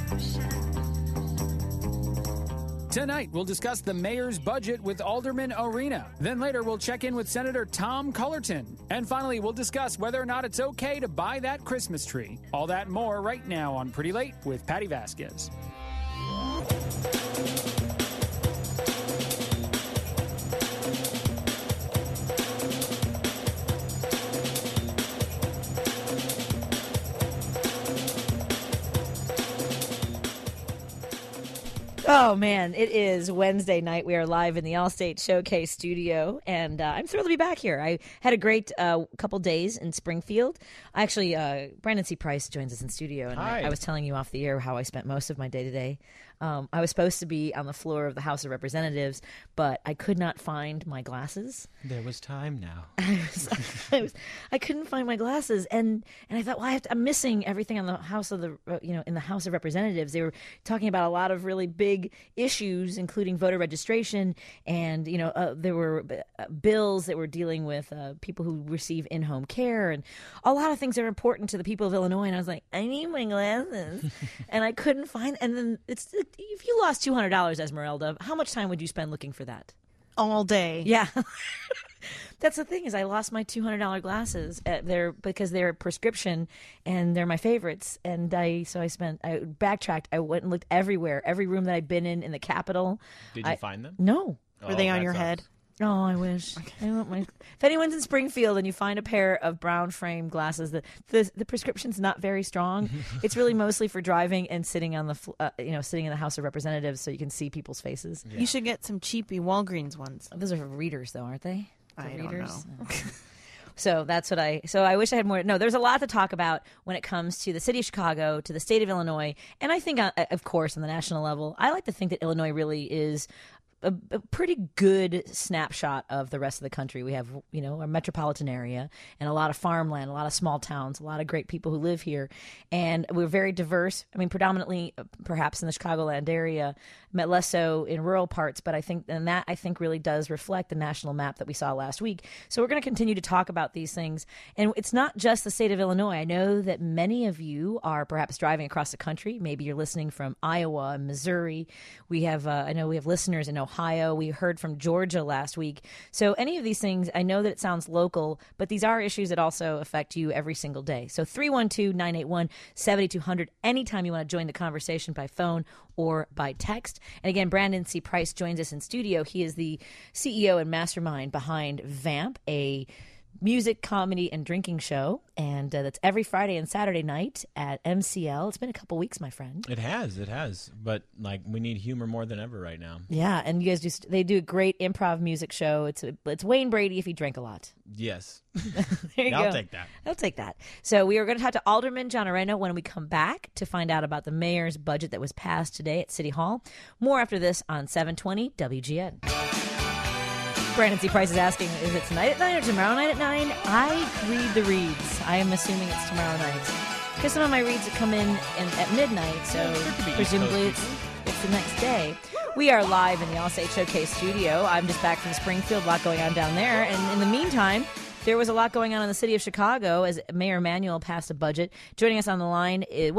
Tonight, we'll discuss the mayor's budget with Alderman Arena. Then later, we'll check in with Senator Tom Cullerton. And finally, we'll discuss whether or not it's okay to buy that Christmas tree. All that and more right now on Pretty Late with Patty Vasquez. Oh, man, it is Wednesday night. We are live in the Allstate Showcase studio, and I'm thrilled to be back here. I had a great couple days in Springfield. Actually, Brandon C. Price joins us in studio, and I was telling you off the air how I spent most of my day today. I was supposed to be on the floor of the House of Representatives, but I could not find my glasses. There was time now. I couldn't find my glasses, and I thought, well, I'm missing everything on the House of the in the House of Representatives. They were talking about a lot of really big issues, including voter registration, and there were bills that were dealing with people who receive in-home care, and a lot of things that are important to the people of Illinois. And I was like, I need my glasses, and I couldn't find. And then if you lost $200, Esmeralda, how much time would you spend looking for that? All day. Yeah. That's the thing, is I lost my $200 glasses because they're prescription and they're my favorites. And I backtracked. I went and looked everywhere, every room that I'd been in the Capitol. Did you find them? No. Were they on your head? Oh, I wish. If anyone's in Springfield and you find a pair of brown frame glasses, the prescription's not very strong. It's really mostly for driving and sitting on sitting in the House of Representatives so you can see people's faces. Yeah. You should get some cheapy Walgreens ones. Those are for readers, though, aren't they? I don't know. So that's what I wish I had more. No, there's a lot to talk about when it comes to the city of Chicago, to the state of Illinois. And I think, of course, on the national level, I like to think that Illinois really is a pretty good snapshot of the rest of the country. We have, our metropolitan area and a lot of farmland, a lot of small towns, a lot of great people who live here. And we're very diverse. I mean, predominantly, perhaps in the Chicagoland area, less so in rural parts. But I think really does reflect the national map that we saw last week. So we're going to continue to talk about these things. And it's not just the state of Illinois. I know that many of you are perhaps driving across the country. Maybe you're listening from Iowa and Missouri. I know we have listeners in Ohio. We heard from Georgia last week. So any of these things, I know that it sounds local, but these are issues that also affect you every single day. So 312-981-7200, anytime you want to join the conversation by phone or by text. And again, Brandon C. Price joins us in studio. He is the CEO and mastermind behind VAMP, a music, comedy, and drinking show. And that's every Friday and Saturday night at MCL. It's been a couple weeks, my friend. It has. But we need humor more than ever right now. Yeah, and you guys they do a great improv music show. It's Wayne Brady if he drank a lot. Yes. There you go. I'll take that. I'll take that. So we are going to talk to Alderman John Arena when we come back to find out about the mayor's budget that was passed today at City Hall. More after this on 720 WGN. Brandon C. Price is asking, is it tonight at 9 or tomorrow night at 9? I read the reads. I am assuming it's tomorrow night. Because some of my reads come in at midnight, so presumably it's the next day. We are live in the Allstate Showcase studio. I'm just back from Springfield, a lot going on down there. And in the meantime, there was a lot going on in the city of Chicago as Mayor Emanuel passed a budget. Joining us on the line,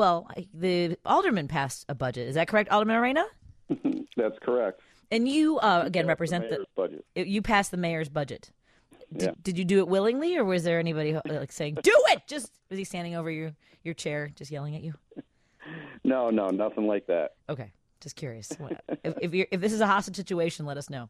the alderman passed a budget. Is that correct, Alderman Arena? That's correct. And you, again, represent the budget. You passed the mayor's budget. Yeah. Did you do it willingly, or was there anybody saying, do it? Was he standing over your chair just yelling at you? No, nothing like that. Okay, just curious. If this is a hostage situation, let us know.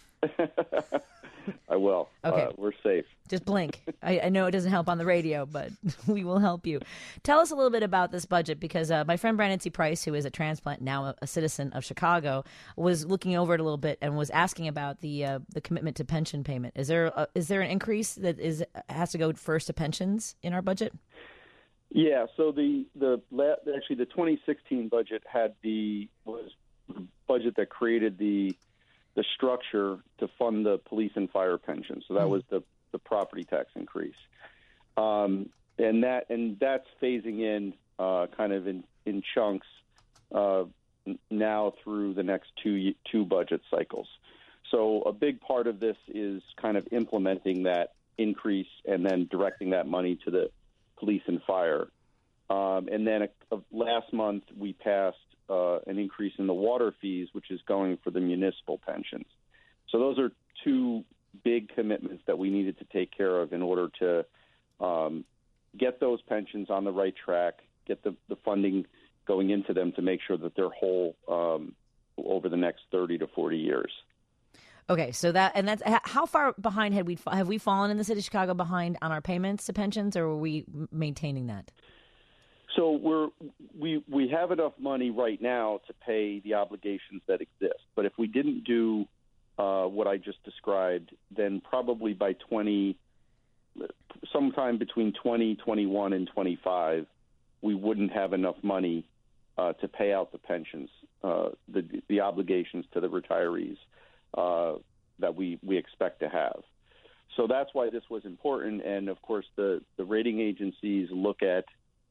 I will. Okay. We're safe. Just blink. I know it doesn't help on the radio, but we will help you. Tell us a little bit about this budget, because my friend Brandon C. Price, who is a transplant, now a citizen of Chicago, was looking over it a little bit and was asking about the commitment to pension payment. Is there an increase that has to go first to pensions in our budget? Yeah. So the 2016 budget was the budget that created the structure to fund the police and fire pension. So that was the property tax increase. And that's phasing in kind of in chunks now through the next two budget cycles. So a big part of this is kind of implementing that increase and then directing that money to the police and fire. And then last month we passed an increase in the water fees, which is going for the municipal pensions. So those are two big commitments that we needed to take care of in order to get those pensions on the right track, get the funding going into them to make sure that they're whole over the next 30 to 40 years. Okay, so that's how far behind have we fallen in the city of Chicago behind on our payments to pensions, or are we maintaining that? So we have enough money right now to pay the obligations that exist. But if we didn't do what I just described, then probably by sometime between 2021 and 25, we wouldn't have enough money to pay out the pensions, the obligations to the retirees that we expect to have. So that's why this was important. And of course, the rating agencies look at,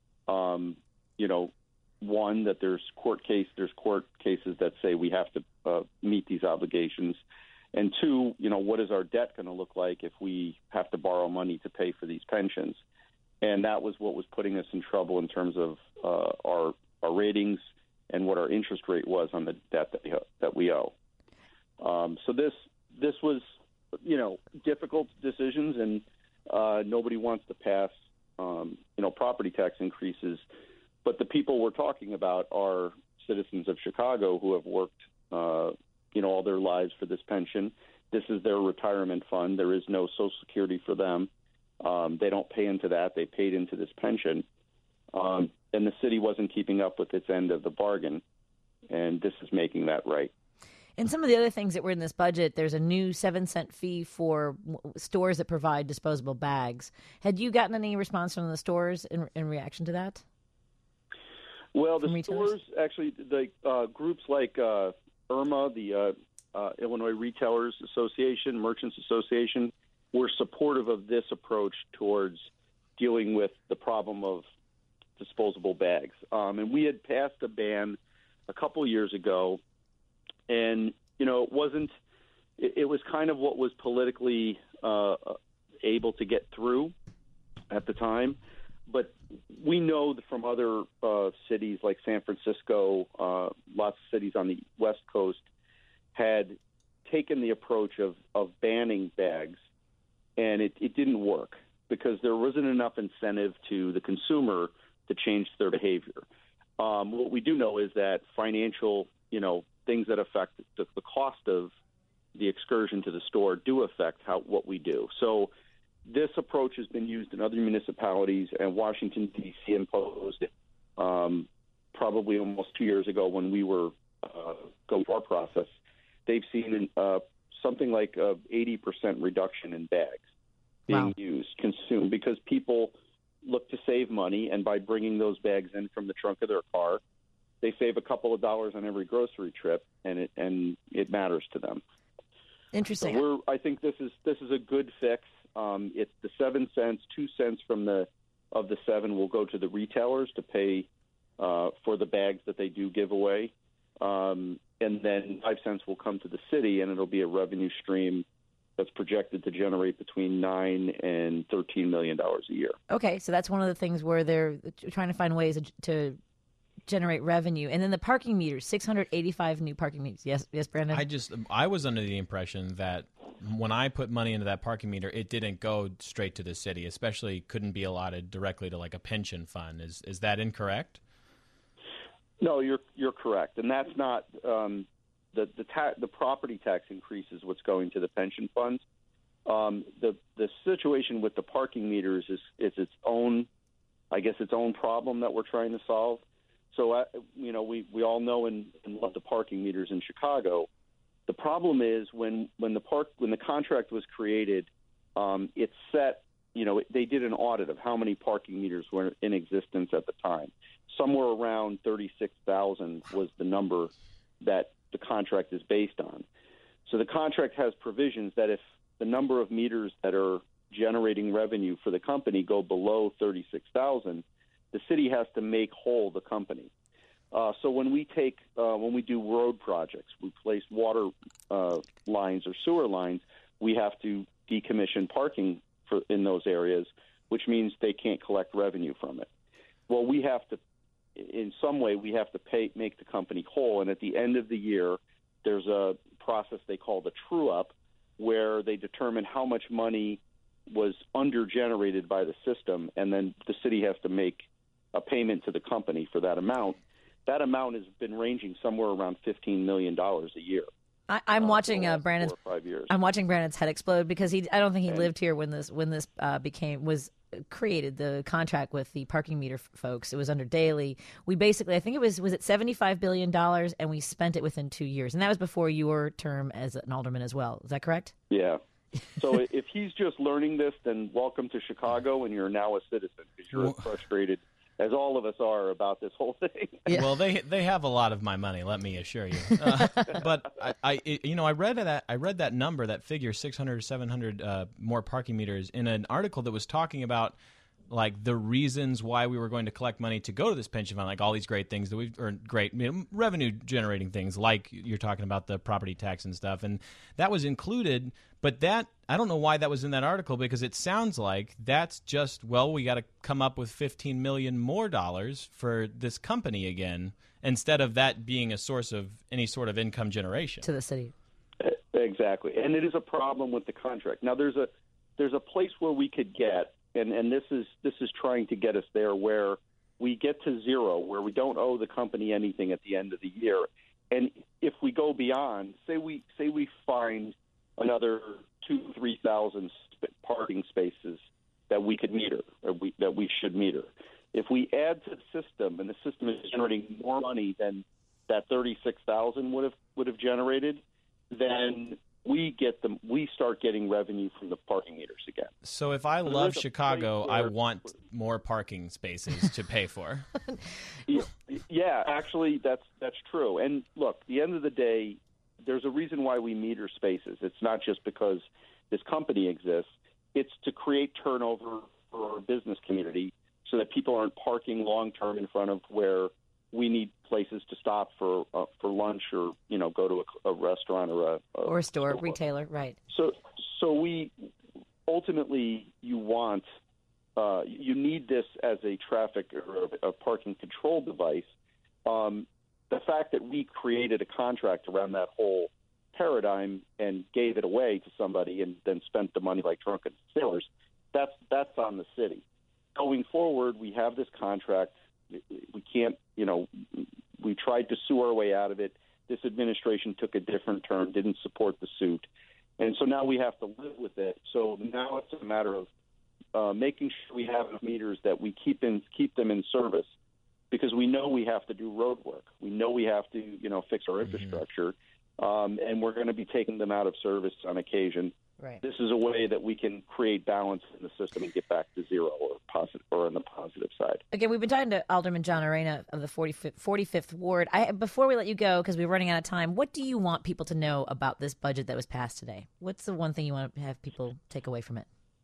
one, that there's court cases that say we have to meet these obligations. And two, what is our debt going to look like if we have to borrow money to pay for these pensions? And that was what was putting us in trouble in terms of our ratings and what our interest rate was on the debt that we owe. So this was, difficult decisions, and nobody wants to pass, property tax increases. But the people we're talking about are citizens of Chicago who have worked, all their lives for this pension. This is their retirement fund. There is no Social Security for them. They don't pay into that. They paid into this pension. And the city wasn't keeping up with its end of the bargain, and this is making that right. And some of the other things that were in this budget, there's a new 7-cent fee for stores that provide disposable bags. Had you gotten any response from the stores in reaction to that? Well, the stores, actually, the groups like IRMA, the Illinois Retailers Association, Merchants Association, were supportive of this approach towards dealing with the problem of disposable bags. And we had passed a ban a couple years ago, and, it was kind of what was politically able to get through at the time. But we know that from other cities like San Francisco, lots of cities on the West Coast had taken the approach of banning bags, and it didn't work because there wasn't enough incentive to the consumer to change their behavior. What we do know is that financial, things that affect the cost of the excursion to the store do affect what we do. So this approach has been used in other municipalities, and Washington, D.C. imposed it probably almost 2 years ago when we were going through our process. They've seen something like a 80% reduction in bags being consumed, because people look to save money, and by bringing those bags in from the trunk of their car, they save a couple of dollars on every grocery trip, and it matters to them. Interesting. So I think this is a good fix. It's the 7 cents, 2 cents of the 7 will go to the retailers to pay for the bags that they do give away, and then 5 cents will come to the city, and it'll be a revenue stream that's projected to generate between $9 and $13 million a year. Okay, so that's one of the things where they're trying to find ways to generate revenue. And then the parking meters, 685 new parking meters. Yes, Brandon? I was under the impression that when I put money into that parking meter, it didn't go straight to the city, especially couldn't be allotted directly to like a pension fund. Is that incorrect? No, you're correct. And that's not the property tax increase is what's going to the pension funds. The situation with the parking meters is its own, its own problem that we're trying to solve. So, we all know and love the parking meters in Chicago. The problem is when the contract was created, it set, they did an audit of how many parking meters were in existence at the time. Somewhere around 36,000 was the number that the contract is based on. So the contract has provisions that if the number of meters that are generating revenue for the company go below 36,000, the city has to make whole the company. So when we do road projects, we place water lines or sewer lines, we have to decommission parking in those areas, which means they can't collect revenue from it. well, we have to, in some way, we have to make the company whole. And at the end of the year, there's a process they call the true-up, where they determine how much money was under-generated by the system, and then the city has to make a payment to the company for that amount. That amount has been ranging somewhere around $15 million a year. I'm watching for Brandon's. 4 or 5 years. I'm watching Brandon's head explode because I don't think he lived here when this was created, the contract with the parking meter folks. It was under Daley. We basically, I think it was it $75 billion, and we spent it within 2 years, and that was before your term as an alderman as well. Is that correct? Yeah. So if he's just learning this, then welcome to Chicago, and you're now a citizen because you're as frustrated as all of us are about this whole thing. Yeah. Well, they have a lot of my money, let me assure you. But I read that number, that figure, 600, 700 more parking meters in an article that was talking about like the reasons why we were going to collect money to go to this pension fund, like all these great things that we've earned, great revenue generating things, like you're talking about the property tax and stuff, and that was included. But that, I don't know why that was in that article, because it sounds like that's just, well, we got to come up with $15 million more for this company again, instead of that being a source of any sort of income generation to the city. Exactly, and it is a problem with the contract. Now, there's a place where we could get. And this is trying to get us there, where we get to zero, where we don't owe the company anything at the end of the year. And if we go beyond, say we find another 2,000-3,000 parking spaces that we could meter, or that we should meter. If we add to the system, and the system is generating more money than that 36,000 would have generated, then we start getting revenue from the parking meters again. So if I love Chicago, I want more parking spaces to pay for. Yeah, actually, that's true. And look, at the end of the day, there's a reason why we meter spaces. It's not just because this company exists. It's to create turnover for our business community so that people aren't parking long-term in front of where we need places to stop for lunch, or go to a restaurant or a store, retailer, right? So we ultimately you need this as a traffic or a parking control device. The fact that we created a contract around that whole paradigm and gave it away to somebody and then spent the money like drunken sailors, that's on the city. Going forward, we have this contract. We can't, we tried to sue our way out of it. This administration took a different turn, didn't support the suit. And so now we have to live with it. So now it's a matter of making sure we have enough meters that we keep them in service, because we know we have to do road work. We know we have to, fix our infrastructure, and we're going to be taking them out of service on occasion. Right. This is a way that we can create balance in the system and get back to zero, or on the positive side. Again, we've been talking to Alderman John Arena of the 45th Ward. Before we let you go, because we're running out of time, what do you want people to know about this budget that was passed today? What's the one thing you want to have people take away from it?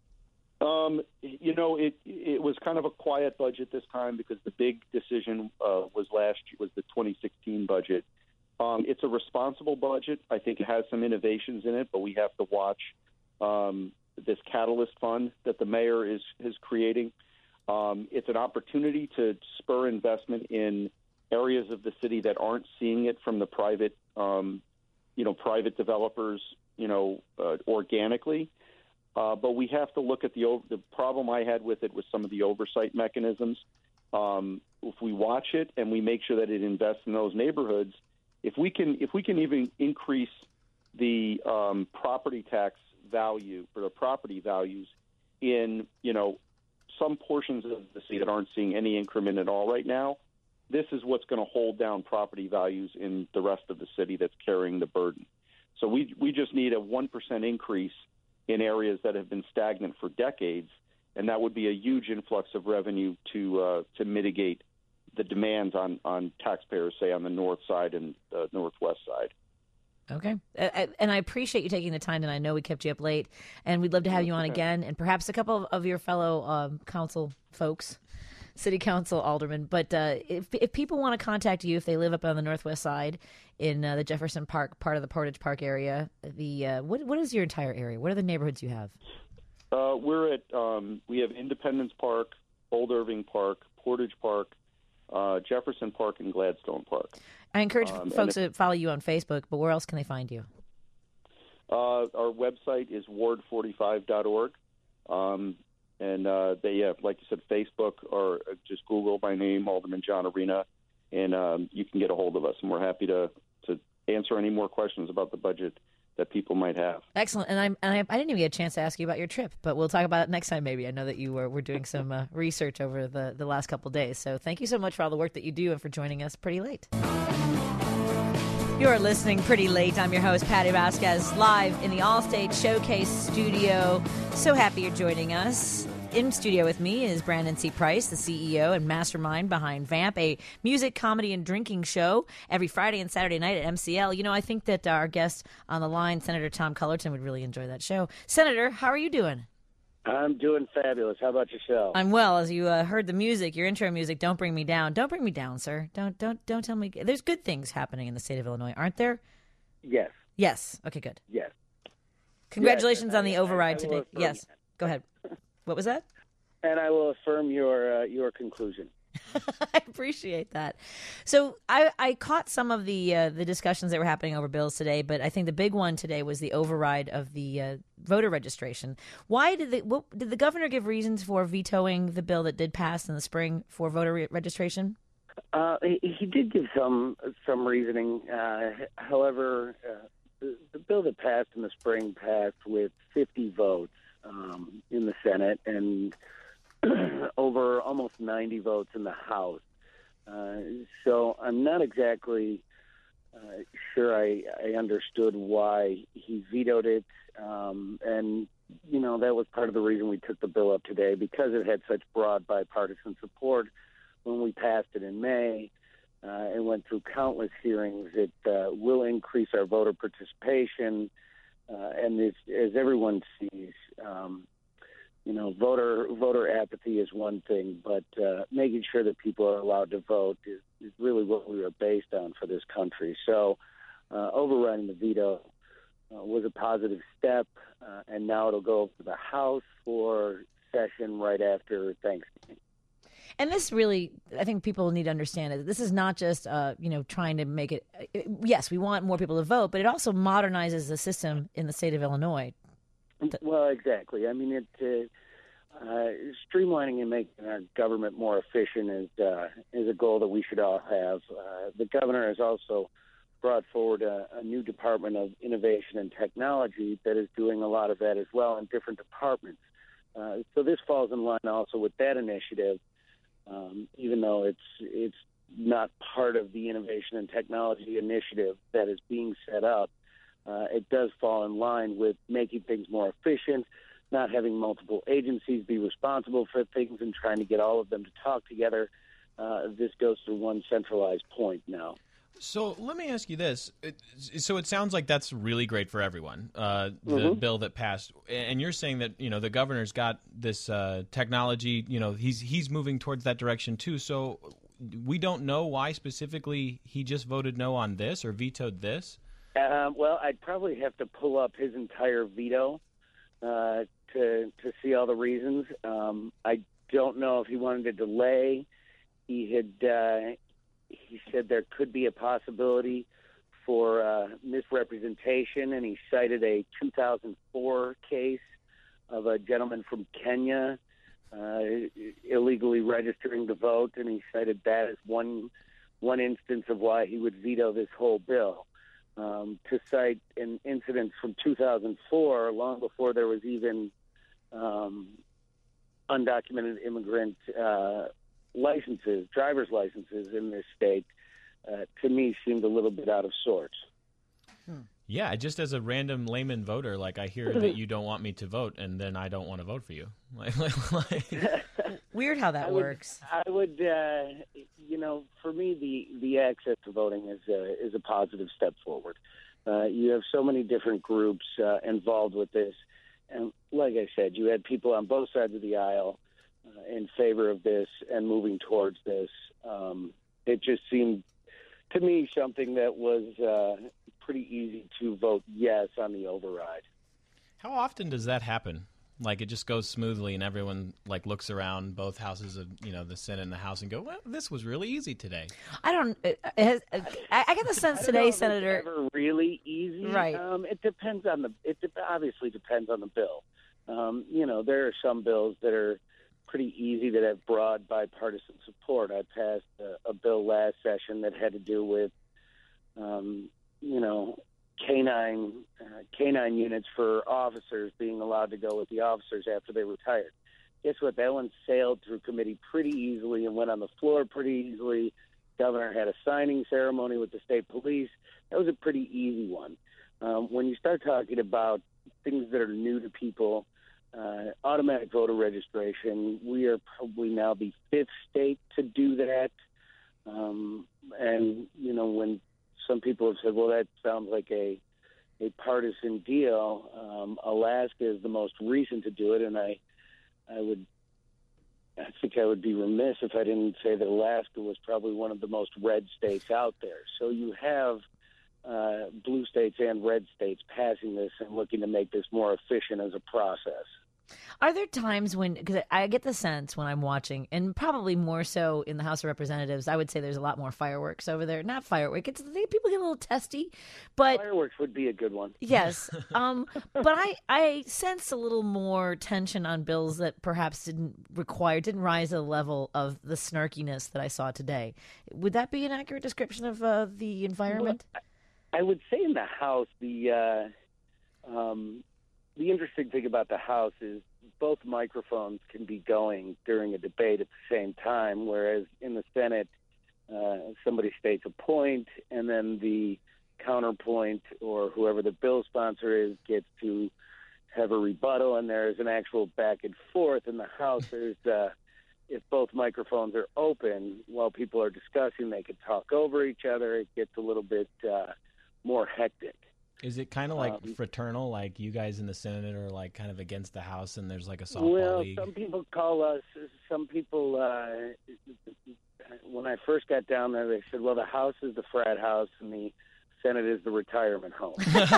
It was kind of a quiet budget this time, because the big decision was the 2016 budget. It's a responsible budget. I think it has some innovations in it, but we have to watch this catalyst fund that the mayor is creating. It's an opportunity to spur investment in areas of the city that aren't seeing it from the private developers, organically. But we have to look at the problem I had with it was some of the oversight mechanisms. If we watch it and we make sure that it invests in those neighborhoods, if we can even increase the property tax value, or the property values in some portions of the city that aren't seeing any increment at all right now, this is what's going to hold down property values in the rest of the city that's carrying the burden. So we just need a 1% increase in areas that have been stagnant for decades, and that would be a huge influx of revenue to mitigate the demands on taxpayers, say, on the north side and the northwest side. Okay. And I appreciate you taking the time, and I know we kept you up late, and we'd love to have you on again, and perhaps a couple of your fellow council folks, city council aldermen. But if people want to contact you, if they live up on the northwest side in the Jefferson Park, part of the Portage Park area, what is your entire area? What are the neighborhoods you have? We have Independence Park, Old Irving Park, Portage Park, Jefferson Park, and Gladstone Park. I encourage folks to follow you on Facebook, but where else can they find you? Our website is ward45.org. Like you said, Facebook, or just Google my name, Alderman John Arena, and you can get a hold of us. And we're happy to answer any more questions about the budget that people might have. Excellent. And I didn't even get a chance to ask you about your trip, but we'll talk about it next time maybe. I know that you were doing some research over the last couple of days. So thank you so much for all the work that you do and for joining us pretty late. You're listening Pretty Late. I'm your host, Patty Vasquez, live in the Allstate Showcase studio. So happy you're joining us. In studio with me is Brandon C. Price, the CEO and mastermind behind VAMP, a music, comedy, and drinking show every Friday and Saturday night at MCL. You know, I think that our guest on the line, Senator Tom Cullerton, would really enjoy that show. Senator, how are you doing? I'm doing fabulous. How about yourself? I'm well. As you heard the music, your intro music, Don't Bring Me Down. Don't bring me down, sir. Don't tell me. There's good things happening in the state of Illinois, aren't there? Yes. Yes. Okay, good. Yes. Congratulations Yes, on the override today. affirm Yes. that. Go ahead. What was that? And I will affirm your conclusion. I appreciate that. So I caught some of the discussions that were happening over bills today, but I think the big one today was the override of the voter registration. Why did the governor give reasons for vetoing the bill that did pass in the spring for voter registration? He did give some reasoning. However, the bill that passed in the spring passed with 50 votes in the Senate and over almost 90 votes in the House. So I'm not exactly sure I understood why he vetoed it. And, you know, that was part of the reason we took the bill up today, because it had such broad bipartisan support when we passed it in May and went through countless hearings. It will increase our voter participation. And as everyone sees, you know, voter apathy is one thing, but making sure that people are allowed to vote is really what we were based on for this country. So overriding the veto was a positive step, and now it'll go to the House for session right after Thanksgiving. And this really, I think people need to understand it. This is not just, trying to make it. Yes, we want more people to vote, but it also modernizes the system in the state of Illinois. Well, exactly. I mean, it streamlining and making our government more efficient is a goal that we should all have. The governor has also brought forward a new Department of Innovation and Technology that is doing a lot of that as well in different departments. So this falls in line also with that initiative. Even though it's not part of the Innovation and Technology initiative that is being set up, it does fall in line with making things more efficient, not having multiple agencies be responsible for things and trying to get all of them to talk together. This goes to one centralized point now. So let me ask you this. So it sounds like that's really great for everyone, the bill that passed. And you're saying that, you know, the governor's got this technology, you know, he's moving towards that direction too. So we don't know why specifically he just voted no on this or vetoed this? Well, I'd probably have to pull up his entire veto to see all the reasons. I don't know if he wanted to delay. He said there could be a possibility for misrepresentation, and he cited a 2004 case of a gentleman from Kenya illegally registering to vote, and he cited that as one instance of why he would veto this whole bill. To cite an incident from 2004, long before there was even undocumented immigrant licenses, driver's licenses in this state, to me seemed a little bit out of sorts. Yeah, just as a random layman voter, like I hear that you don't want me to vote, and then I don't want to vote for you. Weird how that works. I would, for me, the access to voting is a positive step forward. You have so many different groups involved with this, and like I said, you had people on both sides of the aisle in favor of this and moving towards this. It just seemed to me something that was pretty easy to vote yes on the override. How often does that happen? Like it just goes smoothly, and everyone like looks around both houses of the Senate and the House and go, "Well, this was really easy today." I don't. I get the sense today, Senator. It's never really easy, right? It depends on obviously depends on the bill. There are some bills that are pretty easy that have broad bipartisan support. I passed a bill last session that had to do with, canine units for officers being allowed to go with the officers after they retired. Guess what? That one sailed through committee pretty easily and went on the floor pretty easily. Governor had a signing ceremony with the state police. That was a pretty easy one. When you start talking about things that are new to people, automatic voter registration, we are probably now the 5th state to do that. When some people have said, well, that sounds like a partisan deal, Alaska is the most recent to do it, and I think I would be remiss if I didn't say that Alaska was probably one of the most red states out there. So you have blue states and red states passing this and looking to make this more efficient as a process. Are there times when, because I get the sense when I'm watching, and probably more so in the House of Representatives, I would say there's a lot more fireworks over there. Not fireworks, people get a little testy, but fireworks would be a good one. Yes, but I sense a little more tension on bills that perhaps didn't rise to the level of the snarkiness that I saw today. Would that be an accurate description of the environment? Well, I would say in the House, the interesting thing about the House is both microphones can be going during a debate at the same time, whereas in the Senate, somebody states a point, and then the counterpoint or whoever the bill sponsor is gets to have a rebuttal, and there's an actual back and forth. In the House, there's if both microphones are open while people are discussing, they can talk over each other. It gets a little bit more hectic. Is it kind of like fraternal, like you guys in the Senate are like kind of against the House and there's like a softball league? Some people call us, when I first got down there, they said, well, the House is the frat house and the Senate is the retirement home.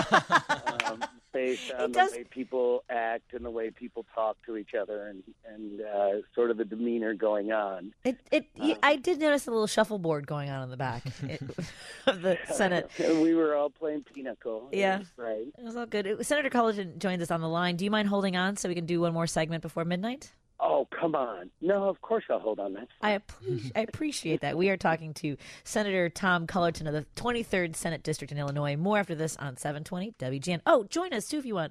Based on the way people act and the way people talk to each other and sort of the demeanor going on. I did notice a little shuffleboard going on in the back of the Senate. We were all playing pinochle. Yeah. Right. It was all good. Senator Cullerton joins us on the line. Do you mind holding on so we can do one more segment before midnight? Oh, come on. No, of course I'll hold on. That's fine. I appreciate that. We are talking to Senator Tom Cullerton of the 23rd Senate District in Illinois. More after this on 720 WGN. Oh, join us, too, if you want.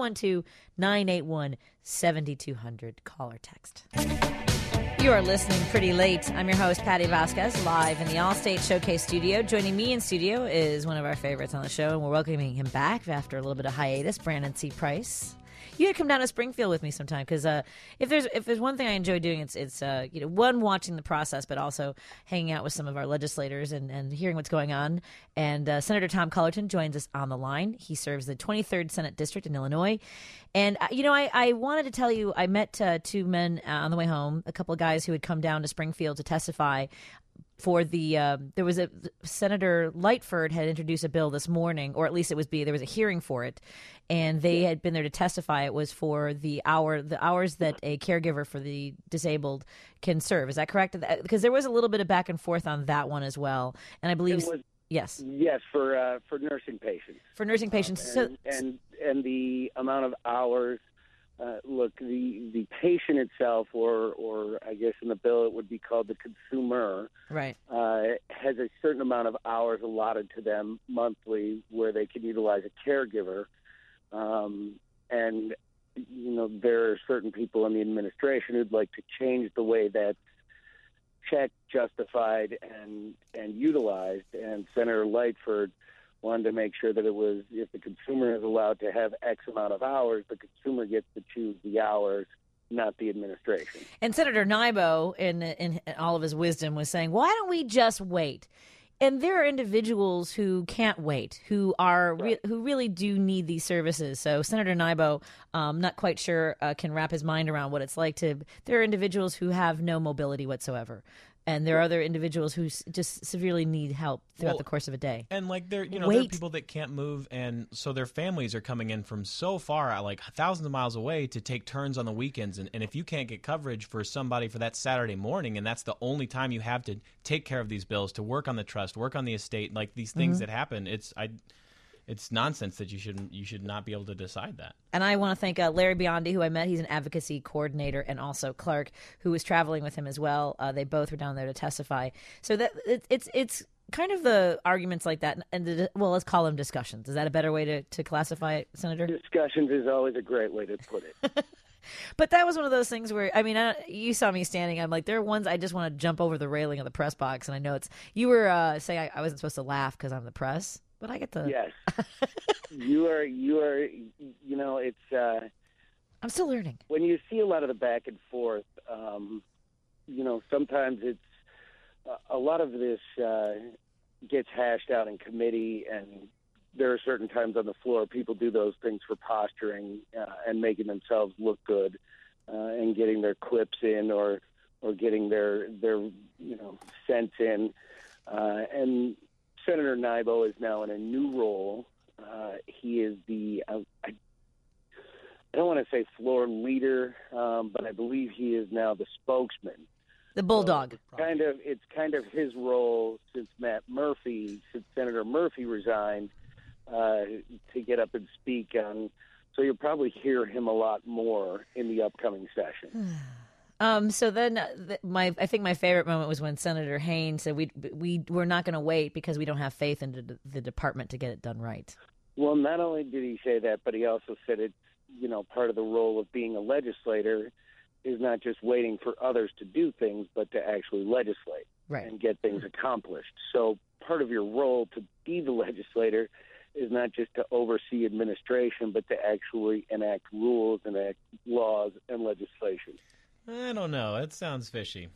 312-981-7200. Call or text. You are listening pretty late. I'm your host, Patty Vasquez, live in the Allstate Showcase studio. Joining me in studio is one of our favorites on the show, and we're welcoming him back after a little bit of hiatus, Brandon C. Price. You got to come down to Springfield with me sometime because if there's one thing I enjoy doing, it's one, watching the process, but also hanging out with some of our legislators and hearing what's going on. And Senator Tom Cullerton joins us on the line. He serves the 23rd Senate District in Illinois. And, I wanted to tell you, I met two men on the way home, a couple of guys who had come down to Springfield to testify for Senator Lightford had introduced a bill this morning, or at least there was a hearing for it, and they had been there to testify. It was for the hours that a caregiver for the disabled can serve. Is that correct? Because there was a little bit of back and forth on that one as well, and I believe yes, for nursing patients. For nursing patients, and the amount of hours. Look, the patient itself, or I guess in the bill it would be called the consumer, right? Has a certain amount of hours allotted to them monthly where they can utilize a caregiver. And there are certain people in the administration who'd like to change the way that's checked, justified, and utilized. And Senator Lightford wanted to make sure that it was, if the consumer is allowed to have X amount of hours, the consumer gets to choose the hours, not the administration. And Senator Nybo, in all of his wisdom, was saying, why don't we just wait? And there are individuals who can't wait, who who really do need these services. So Senator Nybo, not quite sure, can wrap his mind around what it's like to. There are individuals who have no mobility whatsoever. And there are other individuals who just severely need help throughout the course of a day. And like there are people that can't move, and so their families are coming in from so far, like thousands of miles away, to take turns on the weekends. And if you can't get coverage for somebody for that Saturday morning, and that's the only time you have to take care of these bills, to work on the trust, work on the estate, like these things that happen, it's nonsense that you should not be able to decide that. And I want to thank Larry Biondi, who I met. He's an advocacy coordinator, and also Clark, who was traveling with him as well. They both were down there to testify. So that it's kind of the arguments like that, and let's call them discussions. Is that a better way to classify it, Senator? Discussions is always a great way to put it. But that was one of those things where, I mean, you saw me standing. I'm like, there are ones I just want to jump over the railing of the press box, and I know you were saying I wasn't supposed to laugh because I'm the press. But I get the yes. You are. You know, it's. I'm still learning. When you see a lot of the back and forth, you know, sometimes it's a lot of this gets hashed out in committee, and there are certain times on the floor people do those things for posturing and making themselves look good, and getting their clips in or getting their sense in, and Senator Nybo is now in a new role. He is the, I don't want to say floor leader, but I believe he is now the spokesman. The bulldog. So it's kind of his role since Senator Murphy resigned, to get up and speak on. So you'll probably hear him a lot more in the upcoming session. So then, I think my favorite moment was when Senator Haynes said we're not going to wait because we don't have faith in the department to get it done right. Well, not only did he say that, but he also said it's part of the role of being a legislator is not just waiting for others to do things, but to actually legislate and get things accomplished. So part of your role to be the legislator is not just to oversee administration, but to actually enact rules, enact laws, and legislation. I don't know. It sounds fishy.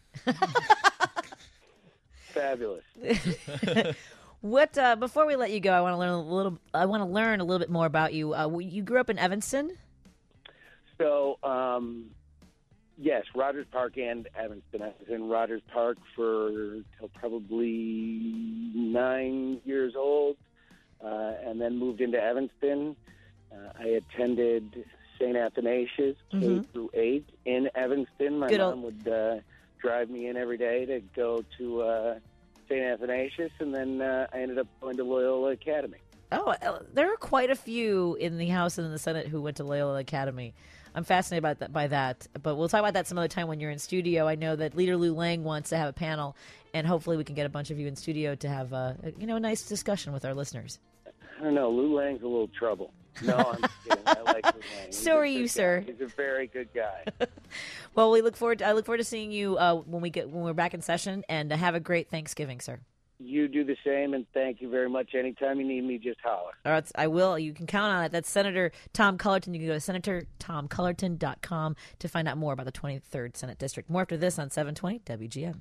Fabulous. What? Before we let you go, I want to learn a little bit more about you. You grew up in Evanston. So, yes, Rogers Park and Evanston. I was in Rogers Park till probably 9 years old, and then moved into Evanston. I attended St. Athanasius, K through 8 in Evanston. My mom would drive me in every day to go to St. Athanasius, and then I ended up going to Loyola Academy. Oh, there are quite a few in the House and in the Senate who went to Loyola Academy. I'm fascinated by that, but we'll talk about that some other time when you're in studio. I know that Leader Lou Lang wants to have a panel, and hopefully we can get a bunch of you in studio to have a nice discussion with our listeners. I don't know. Lou Lang's a little trouble. No, I'm just kidding. I like Lou Lang. So are you, sir. He's a very good guy. Well, I look forward to seeing you when we're back in session, and have a great Thanksgiving, sir. You do the same, and thank you very much. Anytime you need me, just holler. All right, I will. You can count on it. That's Senator Tom Cullerton. You can go to senatortomcullerton.com to find out more about the 23rd Senate District. More after this on 720 WGN.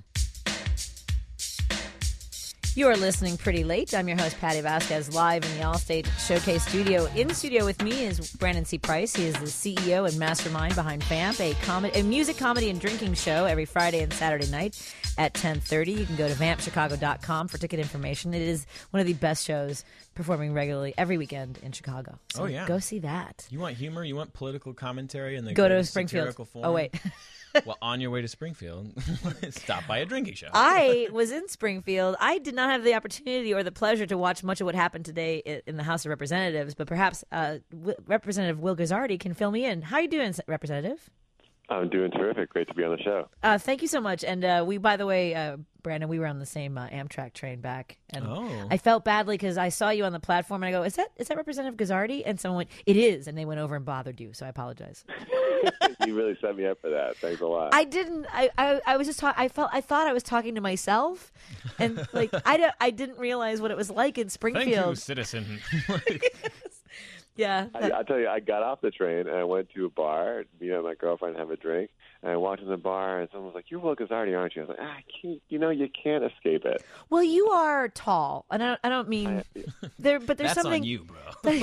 You are listening Pretty Late. I'm your host, Patty Vasquez, live in the Allstate Showcase studio. In studio with me is Brandon C. Price. He is the CEO and mastermind behind VAMP, a music, comedy, and drinking show every Friday and Saturday night at 10:30. You can go to vampchicago.com for ticket information. It is one of the best shows performing regularly every weekend in Chicago. So go see that. You want humor? You want political commentary? And go to Springfield. Oh, wait. Well, on your way to Springfield, stop by a drinking show. I was in Springfield. I did not have the opportunity or the pleasure to watch much of what happened today in the House of Representatives, but perhaps Representative Will Guzzardi can fill me in. How are you doing, Representative? I'm doing terrific. Great to be on the show. Thank you so much. And we, by the way, Brandon, we were on the same Amtrak train back. And I felt badly because I saw you on the platform, and I go, is that Representative Guzzardi? And someone went, it is. And they went over and bothered you, so I apologize. You really set me up for that. Thanks a lot. I didn't. I was just. I thought I was talking to myself, and I didn't realize what it was like in Springfield. Thank you, citizen. Yeah. I tell you, I got off the train and I went to a bar, me and my girlfriend have a drink, and I walked in the bar and someone was like, "You're Will Gazzardi, aren't you?" I was like, I can't, you can't escape it. Well, you are tall, and I don't mean there, but there's That's something on you, bro.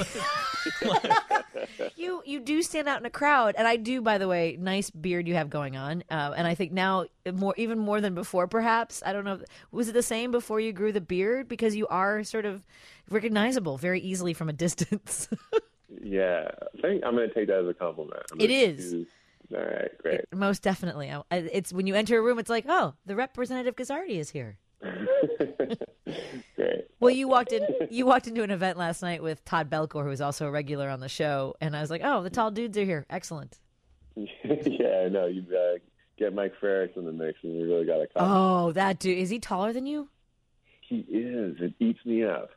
you do stand out in a crowd, and I do, by the way, nice beard you have going on, and I think now even more than before, perhaps. I don't know, was it the same before you grew the beard? Because you are sort of recognizable very easily from a distance. Yeah, I think I'm going to take that as a compliment. It is. All right, great. Most definitely. It's when you enter a room, it's like, oh, the Representative Gazzardi is here. Great. Well, you walked into an event last night with Todd Belcour, who is also a regular on the show, and I was like, oh, the tall dudes are here. Excellent. Yeah, I know. You get Mike Ferris in the mix, and you really got to come. Oh, that dude. Is he taller than you? He is. It eats me up.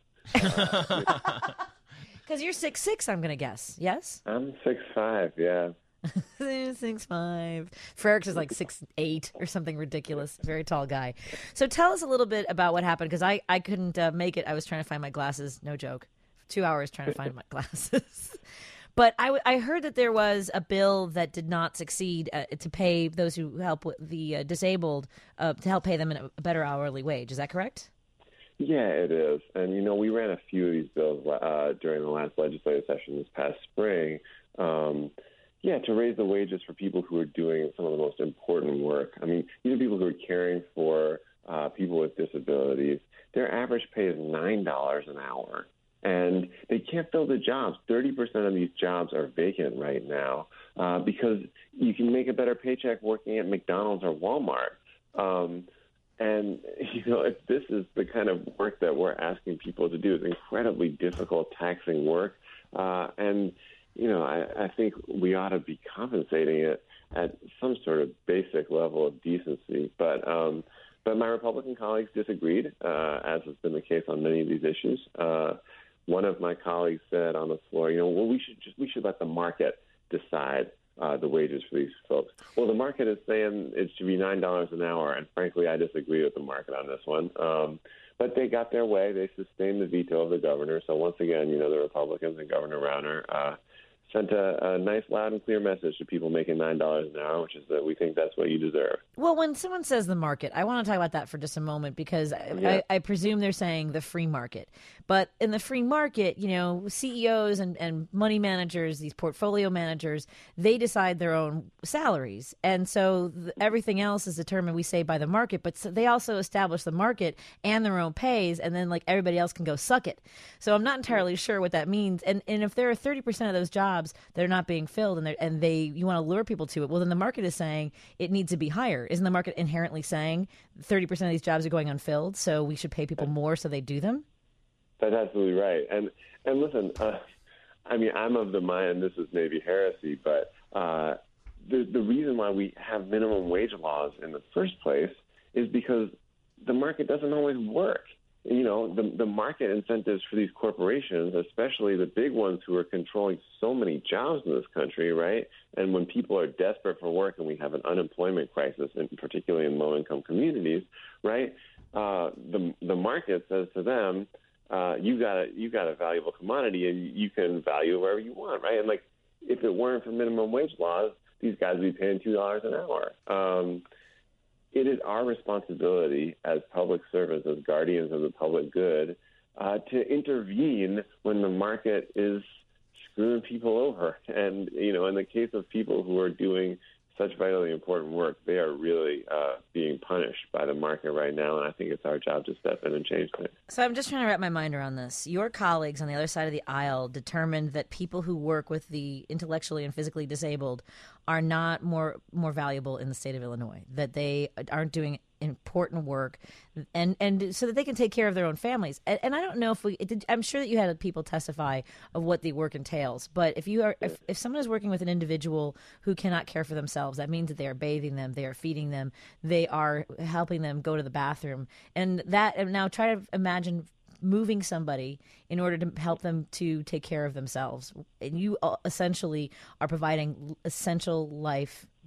Because you're 6'6", I'm going to guess. Yes? I'm 6'5", yeah. 6'5". Frericks is like 6'8" or something ridiculous. Very tall guy. So tell us a little bit about what happened, because I couldn't make it. I was trying to find my glasses. No joke. 2 hours trying to find my glasses. But I heard that there was a bill that did not succeed to pay those who help with the disabled, to help pay them a better hourly wage. Is that correct? Yeah, it is. And, we ran a few of these bills during the last legislative session this past spring. To raise the wages for people who are doing some of the most important work. I mean, these are people who are caring for people with disabilities. Their average pay is $9 an hour, and they can't fill the jobs. 30% of these jobs are vacant right now because you can make a better paycheck working at McDonald's or Walmart. And, if this is the kind of work that we're asking people to do, it's incredibly difficult, taxing work. I think we ought to be compensating it at some sort of basic level of decency. But my Republican colleagues disagreed, as has been the case on many of these issues. One of my colleagues said on the floor, we should let the market decide the wages for these folks. Well, the market is saying it should be $9 an hour, and frankly, I disagree with the market on this one. But they got their way. They sustained the veto of the governor. So once again, the Republicans and Governor Rauner sent a nice, loud, and clear message to people making $9 an hour, which is that we think that's what you deserve. Well, when someone says the market, I want to talk about that for just a moment, because I presume they're saying the free market. But in the free market, CEOs and money managers, these portfolio managers, they decide their own salaries. And so everything else is determined, we say, by the market. But they also establish the market and their own pays, and then everybody else can go suck it. So I'm not entirely sure what that means. And if there are 30% of those jobs that are not being filled, and you want to lure people to it, well, then the market is saying it needs to be higher. Isn't the market inherently saying 30% of these jobs are going unfilled, so we should pay people more so they do them? That's absolutely right. And listen, I'm of the mind, this is maybe heresy, but the reason why we have minimum wage laws in the first place is because the market doesn't always work. The market incentives for these corporations, especially the big ones who are controlling so many jobs in this country, right? And when people are desperate for work and we have an unemployment crisis, and particularly in low-income communities, right? The market says to them, you got a valuable commodity, and you can value it wherever you want, right? And if it weren't for minimum wage laws, these guys would be paying $2 an hour. It is our responsibility as public servants, as guardians of the public good, to intervene when the market is screwing people over. And, in the case of people who are doing such vitally important work, they are really being punished by the market right now, and I think it's our job to step in and change things. So I'm just trying to wrap my mind around this. Your colleagues on the other side of the aisle determined that people who work with the intellectually and physically disabled are not more valuable in the state of Illinois, that they aren't doing important work, and so that they can take care of their own families. And I don't know if I'm sure that you had people testify of what the work entails, but if someone is working with an individual who cannot care for themselves, that means that they are bathing them, they are feeding them, they are helping them go to the bathroom, and now try to imagine moving somebody in order to help them to take care of themselves. And you essentially are providing essential life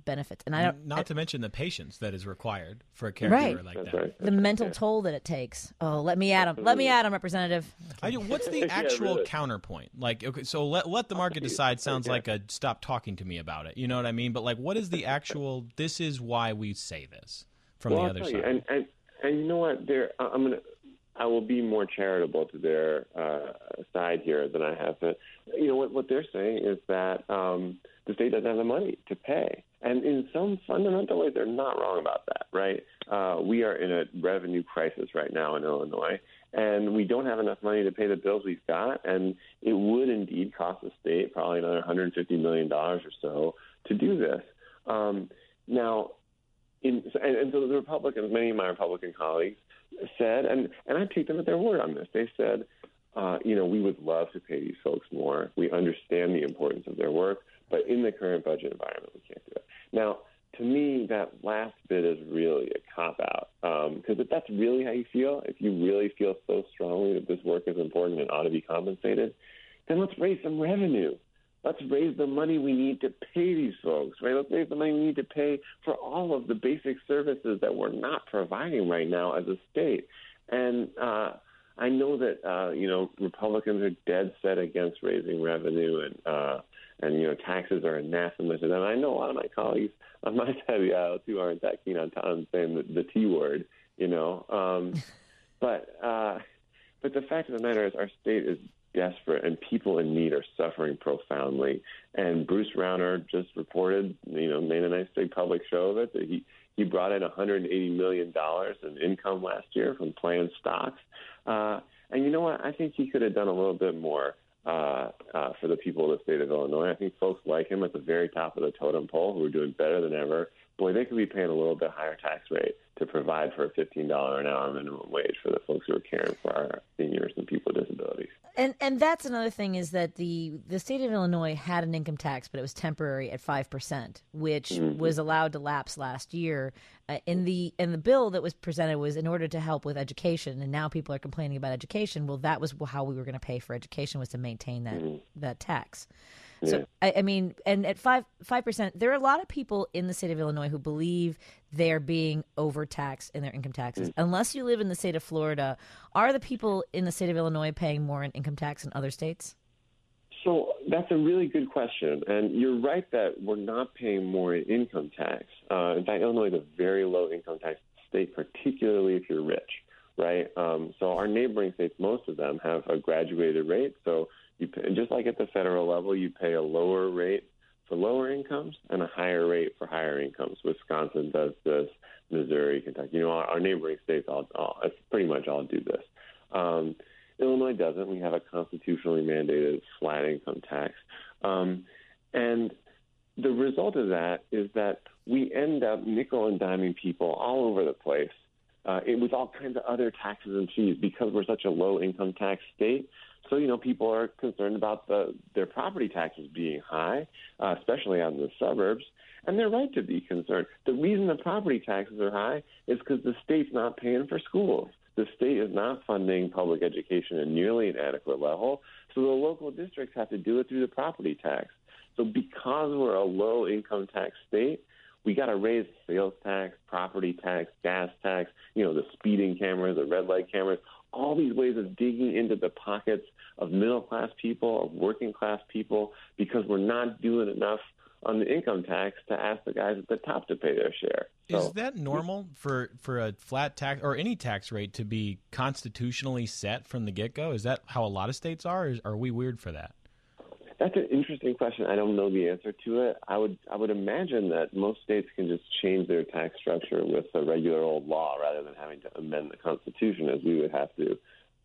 benefits. And I don't Not to mention the patience that is required for a caregiver Right. like That's that. right. the mental toll that it takes. Oh, let me at him. Let me at him, Representative. What's the actual really. counterpoint? Like, okay, so let the market decide sounds like a stop talking to me about it. You know what I mean? But like, what is the actual? This is why we say this from Well, the I'll other tell side. you, and you know what? I will be more charitable to their side here than I have been. You know what they're saying is that the state doesn't have the money to pay, and in some fundamental way, they're not wrong about that, right? We are in a revenue crisis right now in Illinois, and we don't have enough money to pay the bills we've got, and it would indeed cost the state probably another $150 million or so to do this. Now, and so the Republicans, many of my Republican colleagues, said, and I take them at their word on this. They said, we would love to pay these folks more. We understand the importance of their work, but in the current budget environment, we can't do it. Now, to me, that last bit is really a cop-out, because if that's really how you feel, if you really feel so strongly that this work is important and ought to be compensated, then let's raise some revenue. Let's raise the money we need to pay these folks, right? Let's raise the money we need to pay for all of the basic services that we're not providing right now as a state. And I know that, Republicans are dead set against raising revenue and taxes are anathema to them. I know a lot of my colleagues on my side of the aisle, too, aren't that keen on saying the T word, But the fact of the matter is our state is desperate, and people in need are suffering profoundly. And Bruce Rauner just reported, made a nice big public show of it, that he brought in $180 million in income last year from planned stocks. And you know what? I think he could have done a little bit more for the people of the state of Illinois. I think folks like him at the very top of the totem pole who are doing better than ever, boy, they could be paying a little bit higher tax rate to provide for a $15 an hour minimum wage for the folks who are caring for our seniors and people with disabilities. And that's another thing is that the state of Illinois had an income tax, but it was temporary at 5%, which was allowed to lapse last year. In the bill that was presented was in order to help with education, and now people are complaining about education. Well, that was how we were going to pay for education, was to maintain that tax. So, I mean, and at 5%, there are a lot of people in the state of Illinois who believe they're being overtaxed in their income taxes. Unless you live in the state of Florida, are the people in the state of Illinois paying more in income tax than other states? So that's a really good question. And you're right that we're not paying more in income tax. In fact, Illinois is a very low income tax state, particularly if you're rich, right? So our neighboring states, most of them have a graduated rate. So you pay, just like at the federal level, you pay a lower rate for lower incomes and a higher rate for higher incomes. Wisconsin does this, Missouri, Kentucky. Our neighboring states pretty much all do this. Illinois doesn't. We have a constitutionally mandated flat income tax. And the result of that is that we end up nickel and diming people all over the place with all kinds of other taxes and fees because we're such a low income tax state. So, people are concerned about their property taxes being high, especially out in the suburbs, and they're right to be concerned. The reason the property taxes are high is because the state's not paying for schools. The state is not funding public education at nearly an adequate level, so the local districts have to do it through the property tax. So because we're a low-income tax state, we got to raise sales tax, property tax, gas tax, the speeding cameras, the red light cameras, all these ways of digging into the pockets of middle-class people, of working-class people, because we're not doing enough on the income tax to ask the guys at the top to pay their share. Is that normal for a flat tax or any tax rate to be constitutionally set from the get-go? Is that how a lot of states are, or are we weird for that? That's an interesting question. I don't know the answer to it. I would imagine that most states can just change their tax structure with a regular old law rather than having to amend the Constitution as we would have to.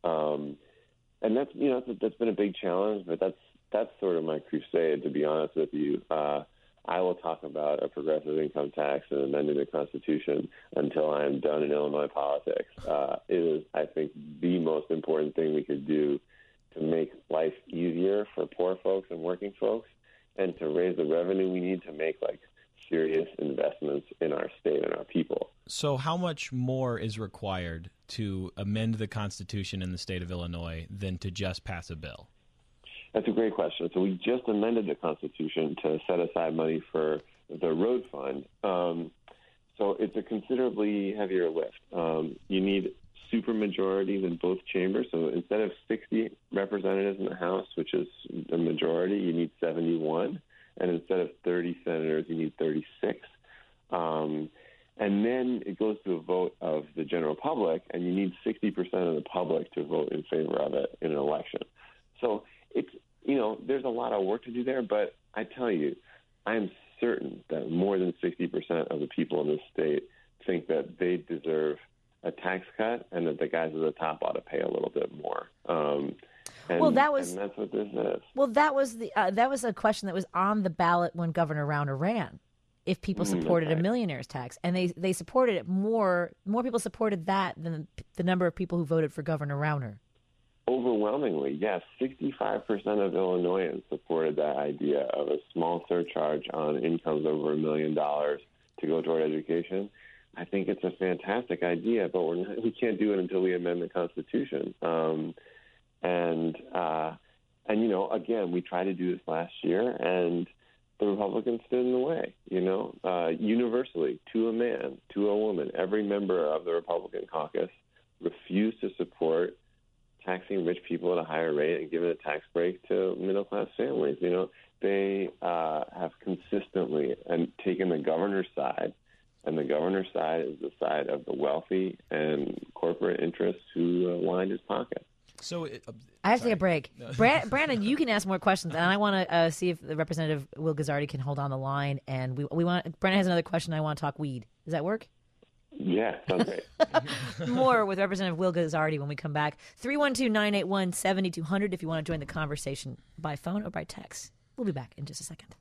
And that's that's been a big challenge, but that's sort of my crusade, to be honest with you. I will talk about a progressive income tax and amending the Constitution until I am done in Illinois politics. It is, I think, the most important thing we could do to make life easier for poor folks and working folks, and to raise the revenue we need to make serious investments in our state and our people. So how much more is required to amend the Constitution in the state of Illinois than to just pass a bill? That's a great question. So we just amended the Constitution to set aside money for the road fund. So it's a considerably heavier lift. You need supermajorities in both chambers. So instead of 60 representatives in the House, which is the majority, you need 71. And instead of 30 senators, you need 36. And then it goes to a vote of the general public, and you need 60% of the public to vote in favor of it in an election. So it's, there's a lot of work to do there, but I tell you, I am certain that more than 60% of the people in this state think that they deserve a tax cut and that the guys at the top ought to pay a little bit more. And that's what this is. Well, that was a question that was on the ballot when Governor Rauner ran. If people supported a millionaire's tax, and they supported it more people supported that than the number of people who voted for Governor Rauner. Overwhelmingly, yes. 65% of Illinoisans supported that idea of a small surcharge on incomes over $1 million to go toward education. I think it's a fantastic idea, but we can't do it until we amend the Constitution. Again, we tried to do this last year, and the Republicans stood in the way, universally, to a man, to a woman. Every member of the Republican caucus refused to support taxing rich people at a higher rate and giving a tax break to middle-class families. They have consistently taken the governor's side, and the governor's side is the side of the wealthy and corporate interests who lined his pocket. So I have to take a break. Brandon, you can ask more questions, and I want to see if the Representative Will Guzzardi can hold on the line. And we want. Brandon has another question. I want to talk weed. Does that work? Yeah, sounds great. More with Representative Will Guzzardi when we come back. 312-981-7200 if you want to join the conversation by phone or by text. We'll be back in just a second.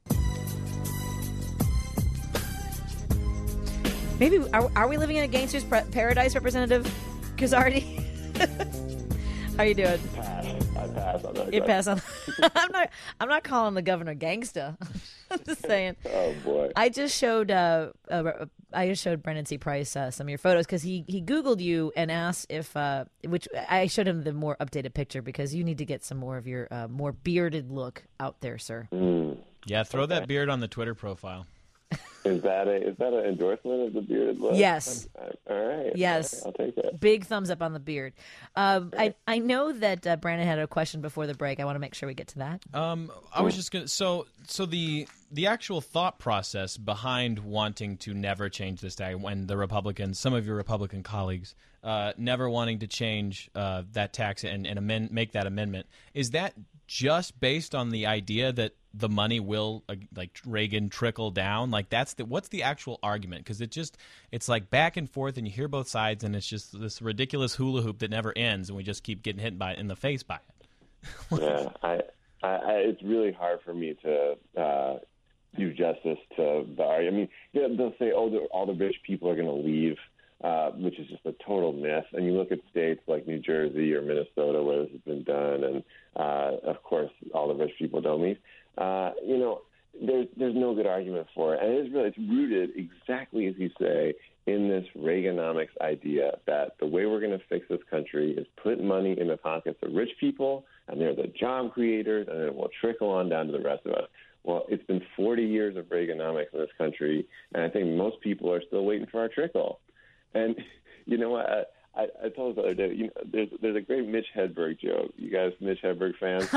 Maybe are we living in a gangster's paradise, Representative Guzzardi? How you doing? I pass on that. You pass on. I'm not calling the governor gangsta. I'm just saying. Oh boy. I just showed Brendan C. Price some of your photos because he Googled you and asked if which I showed him the more updated picture because you need to get some more of your more bearded look out there, sir. Yeah, throw that beard on the Twitter profile. Is that an endorsement of the bearded look? Yes. All right. Yes. I'll take it. Big thumbs up on the beard. I know that Brandon had a question before the break. I want to make sure we get to that. I was just gonna. So the actual thought process behind wanting to never change this tax, when the Republicans, some of your Republican colleagues, never wanting to change that tax and make that amendment, is that just based on the idea that the money will, like Reagan, trickle down? Like what's the actual argument? Because it's like back and forth, and you hear both sides, and it's just this ridiculous hula hoop that never ends, and we just keep getting hit in the face by it. Yeah, it's really hard for me to do justice to the argument. I mean, they'll say, all the rich people are going to leave, which is just a total myth. And you look at states like New Jersey or Minnesota where this has been done, and of course, all the rich people don't leave. There's no good argument for it. And it's rooted exactly as you say in this Reaganomics idea that the way we're going to fix this country is put money in the pockets of rich people, and they're the job creators, and it will trickle on down to the rest of us. Well, it's been 40 years of Reaganomics in this country, and I think most people are still waiting for our trickle. And you know what? I told us the other day, there's a great Mitch Hedberg joke. You guys Mitch Hedberg fans?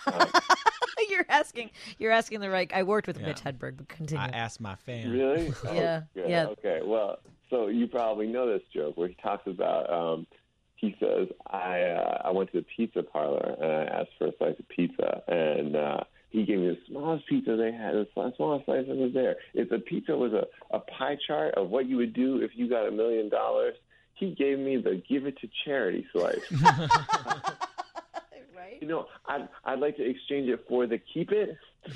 You're asking the right. I worked with Mitch Hedberg, but continue. I asked my fan. Really? Yeah. Good. Yeah. Okay. Well, so you probably know this joke where he talks about. He says, I went to the pizza parlor and I asked for a slice of pizza, and he gave me the smallest pizza they had, the smallest slice that was there. If the pizza was a pie chart of what you would do if you got $1 million, he gave me the give it to charity slice. Right? I'd like to exchange it for the keep it.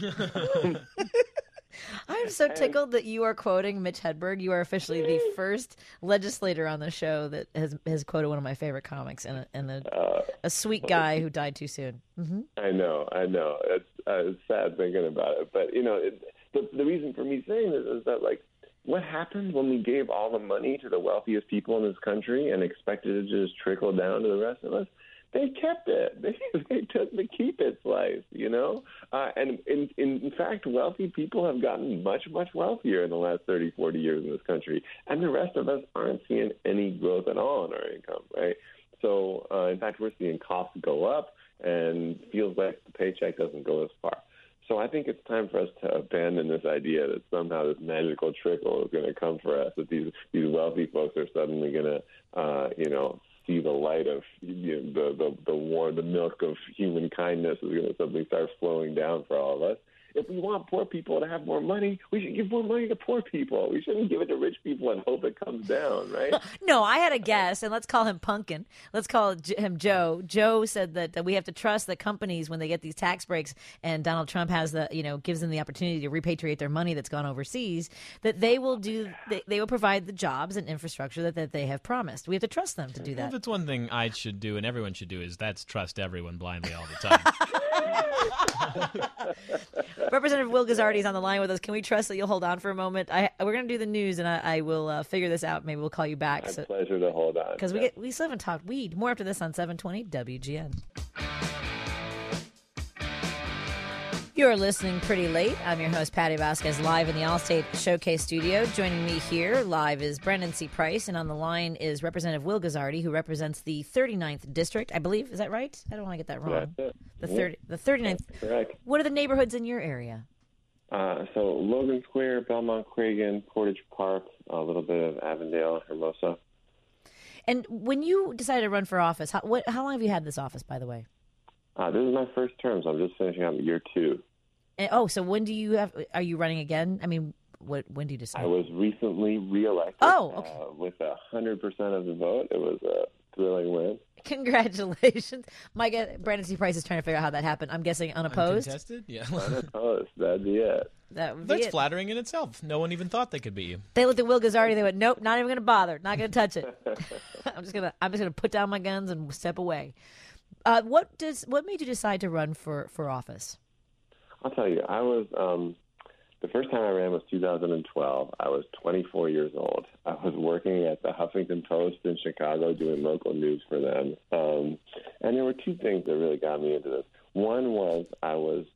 I'm so tickled that you are quoting Mitch Hedberg. You are officially the first legislator on the show that has quoted one of my favorite comics and a sweet guy who died too soon. Mm-hmm. I know. It's sad thinking about it. But, the reason for me saying this is that, like, what happened when we gave all the money to the wealthiest people in this country and expected it to just trickle down to the rest of us? they kept it. They took the keep it slice, And in fact, wealthy people have gotten much, much wealthier in the last 30, 40 years in this country. And the rest of us aren't seeing any growth at all in our income, right? So, in fact, we're seeing costs go up and feels like the paycheck doesn't go as far. So I think it's time for us to abandon this idea that somehow this magical trickle is going to come for us, that these wealthy folks are suddenly going to, see the light of the milk of human kindness is going to suddenly start flowing down for all of us. If we want poor people to have more money, we should give more money to poor people. We shouldn't give it to rich people and hope it comes down, right? No, I had a guess, and let's call him Pumpkin. Let's call him Joe. Joe said that we have to trust the companies when they get these tax breaks, and Donald Trump has gives them the opportunity to repatriate their money that's gone overseas, that they will they will provide the jobs and infrastructure that they have promised. We have to trust them to do that. Well, if it's one thing I should do and everyone should do is that's trust everyone blindly all the time. Representative Will Guzzardi is on the line with us. Can we trust that you'll hold on for a moment? We're going to do the news, and I will figure this out. Maybe we'll call you back. My pleasure to hold on. Because we still haven't talked weed. More after this on 720 WGN. You're listening Pretty Late. I'm your host, Patty Vasquez, live in the Allstate Showcase studio. Joining me here live is Brendan C. Price, and on the line is Representative Will Guzzardi, who represents the 39th District, I believe. Is that right? I don't want to get that wrong. The 39th. That's correct. What are the neighborhoods in your area? So Logan Square, Belmont Cragen, Portage Park, a little bit of Avondale, Hermosa. And when you decided to run for office, how long have you had this office, by the way? This is my first term, so I'm just finishing up year 2. And, so when are you running again? I mean, when do you decide? I was recently reelected. Oh, okay. With 100% of the vote. It was a thrilling win. Congratulations. Brandon C. Price is trying to figure out how that happened. I'm guessing unopposed? Uncontested? Yeah. Unopposed. That'd be it. That's flattering in itself. No one even thought they could beat you. They looked at Will Guzzardi. They went, nope, not even going to bother. Not going to touch it. I'm just gonna put down my guns and step away. What made you decide to run for office? I'll tell you, I was the first time I ran was 2012. I was 24 years old. I was working at the Huffington Post in Chicago doing local news for them. And there were two things that really got me into this. One was I was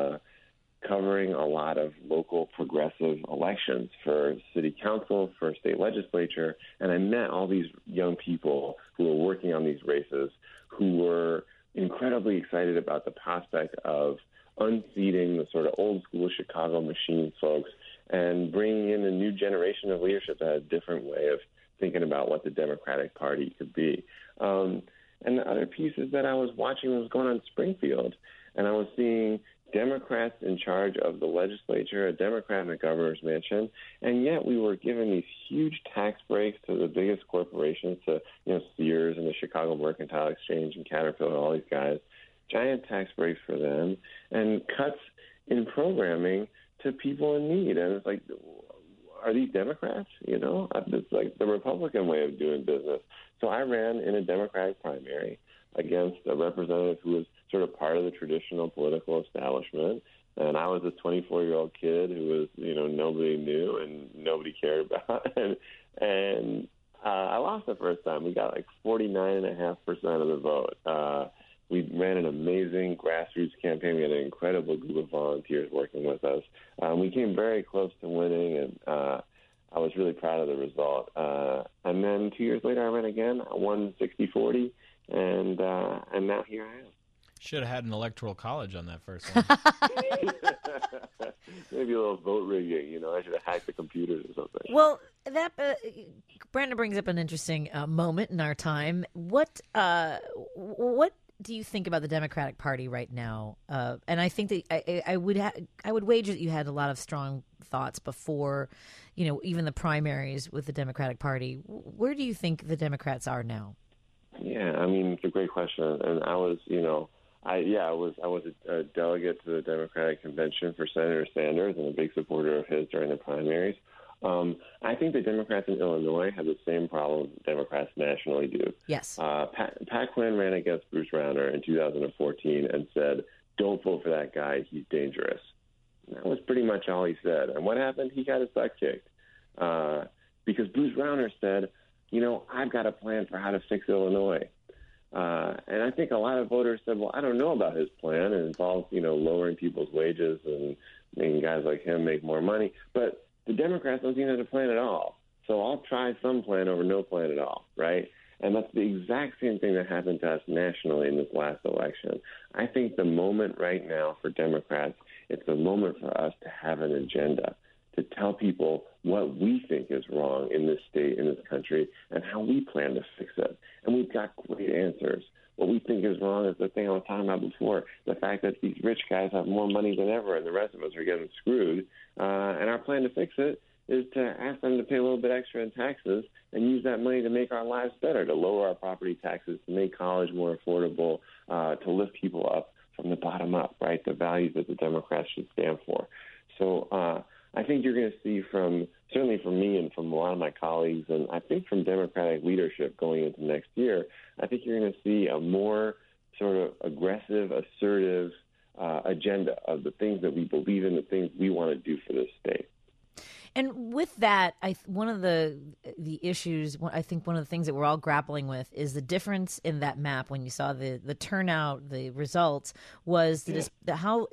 covering a lot of local progressive elections for city council, for state legislature, and I met all these young people who were working on these races who were incredibly excited about the prospect of unseating the sort of old school Chicago machine folks and bringing in a new generation of leadership that had a different way of thinking about what the Democratic Party could be. And the other piece is that I was watching what was going on in Springfield, and I was seeing Democrats in charge of the legislature, a Democrat in the governor's mansion, and yet we were given these huge tax breaks to the biggest corporations, to Sears and the Chicago Mercantile Exchange and Caterpillar and all these guys, giant tax breaks for them, and cuts in programming to people in need. And it's like, are these Democrats? It's like the Republican way of doing business. So I ran in a Democratic primary against a representative who was sort of part of the traditional political establishment. And I was this 24-year-old kid who was, nobody knew and nobody cared about. And I lost the first time. We got like 49.5% of the vote. We ran an amazing grassroots campaign. We had an incredible group of volunteers working with us. We came very close to winning, and I was really proud of the result. And then 2 years later, I ran again. I won 60-40, and now here I am. Should have had an electoral college on that first one. Maybe a little vote rigging. I should have hacked the computers or something. Well, that Brandon brings up an interesting moment in our time. What do you think about the Democratic Party right now? And I think that I would wager that you had a lot of strong thoughts before, even the primaries with the Democratic Party. Where do you think the Democrats are now? Yeah, I mean, it's a great question. And I was, I was a delegate to the Democratic Convention for Senator Sanders and a big supporter of his during the primaries. I think the Democrats in Illinois have the same problem Democrats nationally do. Yes. Pat Quinn ran against Bruce Rauner in 2014 and said, "Don't vote for that guy. He's dangerous." And that was pretty much all he said. And what happened? He got his butt kicked because Bruce Rauner said, "I've got a plan for how to fix Illinois." And I think a lot of voters said, well, I don't know about his plan. It involves, lowering people's wages and making guys like him make more money. But the Democrats don't seem to have a plan at all. So I'll try some plan over no plan at all, right? And that's the exact same thing that happened to us nationally in this last election. I think the moment right now for Democrats, it's the moment for us to have an agenda, to tell people what we think is wrong in this state, in this country, and how we plan to fix it. And we've got great answers. What we think is wrong is the thing I was talking about before, the fact that these rich guys have more money than ever and the rest of us are getting screwed. And our plan to fix it is to ask them to pay a little bit extra in taxes and use that money to make our lives better, to lower our property taxes, to make college more affordable, to lift people up from the bottom up, right, the values that the Democrats should stand for. So I think you're going to see certainly from me and from a lot of my colleagues, and I think from Democratic leadership going into next year, I think you're going to see a more sort of aggressive, assertive agenda of the things that we believe in, the things we want to do for this state. And with that, one of the issues, I think one of the things that we're all grappling with is the difference in that map when you saw the turnout, the results, was how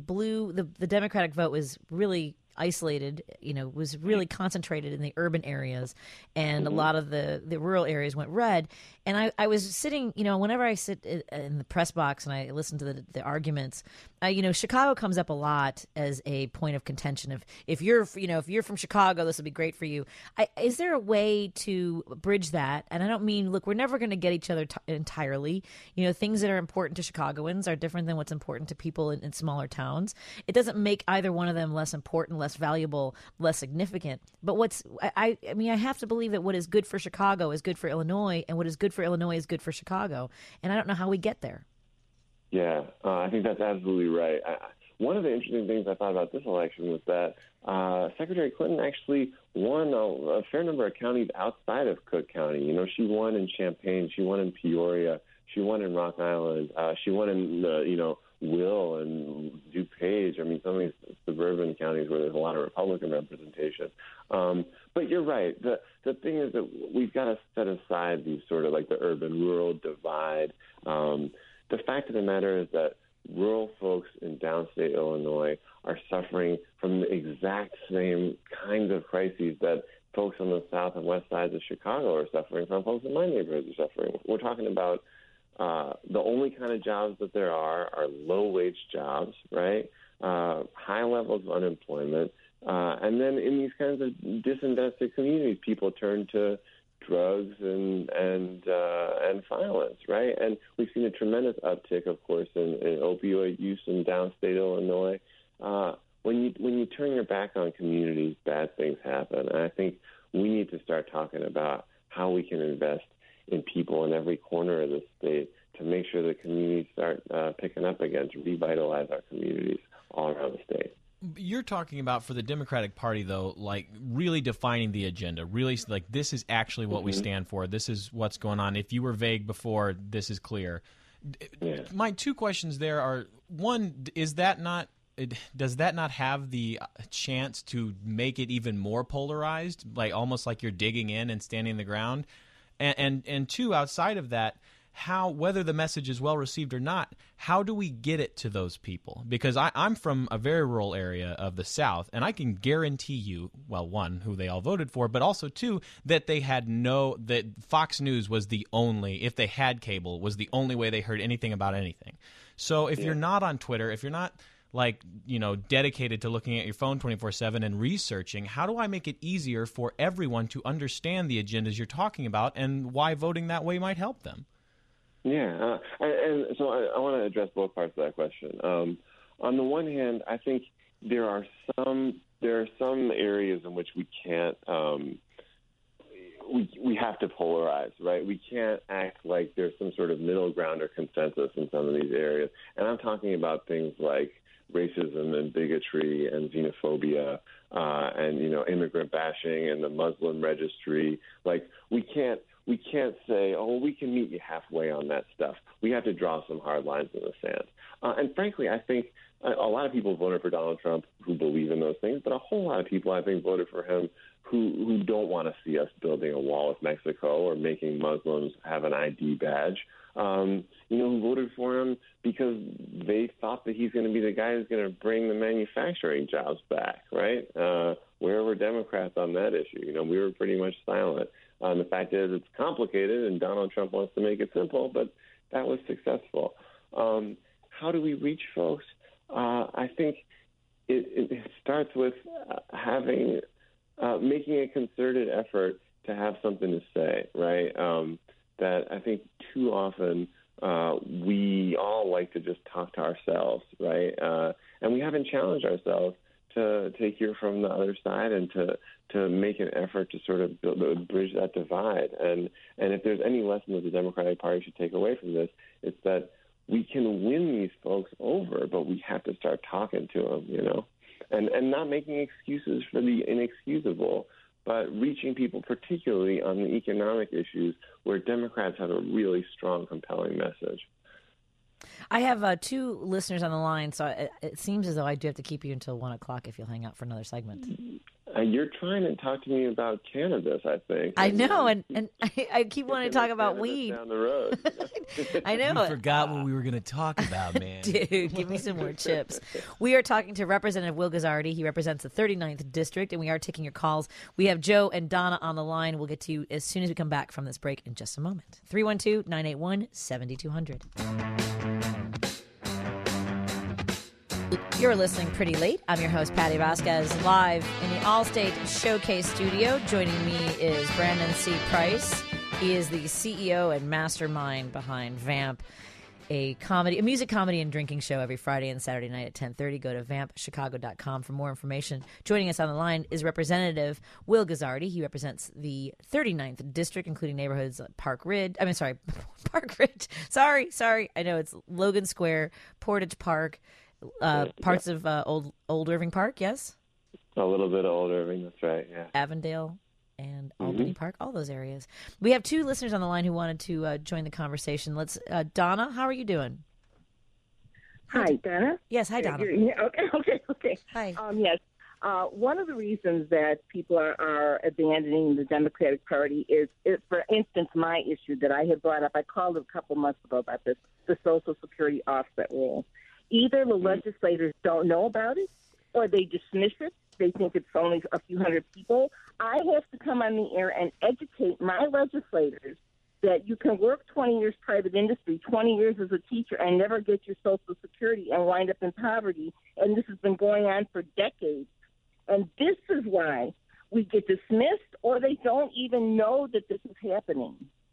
the Democratic vote was really isolated, was really concentrated in the urban areas, and a lot of the rural areas went red. And I was sitting, whenever I sit in the press box and I listen to the arguments, Chicago comes up a lot as a point of contention. If you're from Chicago, this will be great for you. Is there a way to bridge that? And I don't mean, look, we're never going to get each other entirely. Things that are important to Chicagoans are different than what's important to people in smaller towns. It doesn't make either one of them less important, less valuable, less significant. But I have to believe that what is good for Chicago is good for Illinois, and what is good for Illinois is good for Chicago. And I don't know how we get there. Yeah, I think that's absolutely right. One of the interesting things I thought about this election was that Secretary Clinton actually won a fair number of counties outside of Cook County. She won in Champaign, she won in Peoria, she won in Rock Island, she won in Will and DuPage. I mean, some of these suburban counties where there's a lot of Republican representation. But you're right. The thing is that we've got to set aside these sort of like the urban-rural divide. The fact of the matter is that rural folks in downstate Illinois are suffering from the exact same kinds of crises that folks on the south and west sides of Chicago are suffering from, folks in my neighborhoods are suffering. We're talking about the only kind of jobs that there are low-wage jobs, right? High levels of unemployment. And then in these kinds of disinvested communities, people turn to drugs and violence, right? And we've seen a tremendous uptick, of course, in opioid use in downstate Illinois. When you turn your back on communities, bad things happen. And I think we need to start talking about how we can invest in people in every corner of the state to make sure the communities start picking up again, to revitalize our communities all around the state. You're talking about, for the Democratic Party, though, like really defining the agenda, really like this is actually what we stand for. This is what's going on. If you were vague before, this is clear. Yeah. My two questions there are, one, does that not have the chance to make it even more polarized, like almost like you're digging in and standing the ground? And two, outside of that, whether the message is well received or not, how do we get it to those people? Because I'm from a very rural area of the South, and I can guarantee you, well, one, who they all voted for, but also two, that that Fox News was the only, if they had cable, was the only way they heard anything about anything. So if you're not on Twitter, if you're not dedicated to looking at your phone 24/7 and researching, how do I make it easier for everyone to understand the agendas you're talking about and why voting that way might help them? Yeah, and so I want to address both parts of that question. On the one hand, I think there are some areas in which we can't we have to polarize, right? We can't act like there's some sort of middle ground or consensus in some of these areas. And I'm talking about things like racism and bigotry and xenophobia and immigrant bashing and the Muslim registry. Like we can't say, we can meet you halfway on that stuff. We have to draw some hard lines in the sand. And frankly, I think a lot of people voted for Donald Trump who believe in those things, but a whole lot of people, I think, voted for him who don't want to see us building a wall with Mexico or making Muslims have an ID badge, who voted for him because they thought that he's going to be the guy who's going to bring the manufacturing jobs back, right? Where were Democrats on that issue? We were pretty much silent. The fact is it's complicated, and Donald Trump wants to make it simple, but that was successful. How do we reach folks? I think it starts with making a concerted effort to have something to say, right? That I think too often we all like to just talk to ourselves, right? And we haven't challenged ourselves to hear from the other side and to make an effort to sort of bridge that divide. And if there's any lesson that the Democratic Party should take away from this, it's that we can win these folks over, but we have to start talking to them, and not making excuses for the inexcusable, but reaching people particularly on the economic issues where Democrats have a really strong, compelling message. I have two listeners on the line, so it seems as though I do have to keep you until 1 o'clock if you'll hang out for another segment. You're trying to talk to me about cannabis, I think. I know, and I keep wanting to talk about weed. Down the road. I know. We forgot what we were going to talk about, man. Dude, give me some more chips. We are talking to Representative Will Guzzardi. He represents the 39th District, and we are taking your calls. We have Joe and Donna on the line. We'll get to you as soon as we come back from this break in just a moment. 312-981-7200. You're listening Pretty Late. I'm your host, Patty Vasquez, live in the Allstate Showcase studio. Joining me is Brandon C. Price. He is the CEO and mastermind behind Vamp, a music comedy and drinking show every Friday and Saturday night at 10:30. Go to vampchicago.com for more information. Joining us on the line is Representative Will Guzzardi. He represents the 39th District, including neighborhoods like Park Ridge. Sorry. I know it's Logan Square, Portage Park, parts of Old Irving Park, yes? A little bit of Old Irving, that's right, yeah. Avondale and Albany Park, all those areas. We have two listeners on the line who wanted to join the conversation. Let's, Donna, how are you doing? Hi, Donna? Yes, hi, Donna. Okay. Hi. Yes. One of the reasons that people are abandoning the Democratic Party is, for instance, my issue that I had brought up. I called a couple months ago about this, the Social Security offset rule. Either the legislators don't know about it or they dismiss it. They think it's only a few hundred people. I have to come on the air and educate my legislators that you can work 20 years private industry, 20 years as a teacher, and never get your Social Security and wind up in poverty. And this has been going on for decades. And this is why we get dismissed, or they don't even know that this is happening.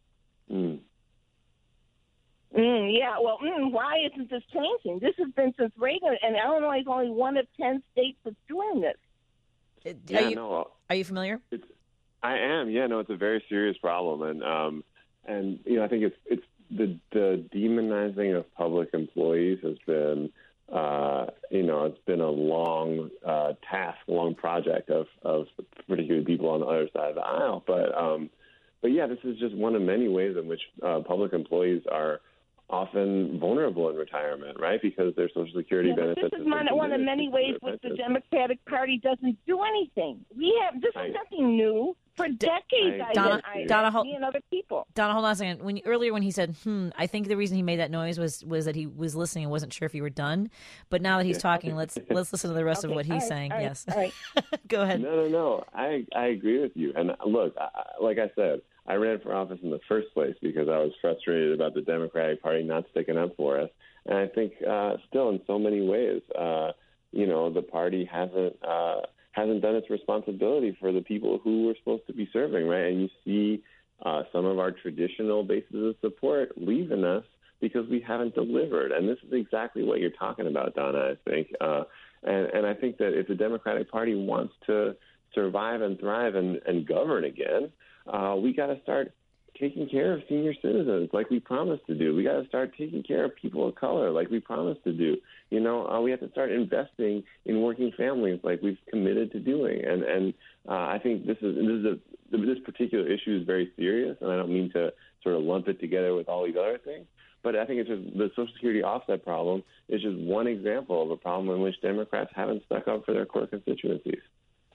Why isn't this changing? This has been since Reagan, and Illinois is only one of 10 states that's doing this. Are you familiar? I am. Yeah, no, it's a very serious problem, and I think it's the demonizing of public employees has been, it's been a long task, a long project of particularly people on the other side of the aisle. But yeah, this is just one of many ways in which public employees are often vulnerable in retirement, right? Because their Social Security benefits. This is one of many ways which the Democratic Party doesn't do anything. This is nothing new. For decades, Donna, and other people. Donna, hold on a second. Earlier when he said, I think the reason he made that noise was that he was listening and wasn't sure if you were done. But now that he's talking, let's listen to the rest of what he's saying. Yes. All right. Go ahead. No. I agree with you. And look, like I said, I ran for office in the first place because I was frustrated about the Democratic Party not sticking up for us. And I think still in so many ways, the party hasn't done its responsibility for the people who we're supposed to be serving, right? And you see some of our traditional bases of support leaving us because we haven't delivered. And this is exactly what you're talking about, Donna, I think. And I think that if the Democratic Party wants to survive and thrive and govern again, we got to start taking care of senior citizens like we promised to do. We got to start taking care of people of color like we promised to do. We have to start investing in working families like we've committed to doing. And I think this particular issue is very serious, and I don't mean to sort of lump it together with all these other things. But I think it's just the Social Security offset problem is just one example of a problem in which Democrats haven't stuck up for their core constituencies.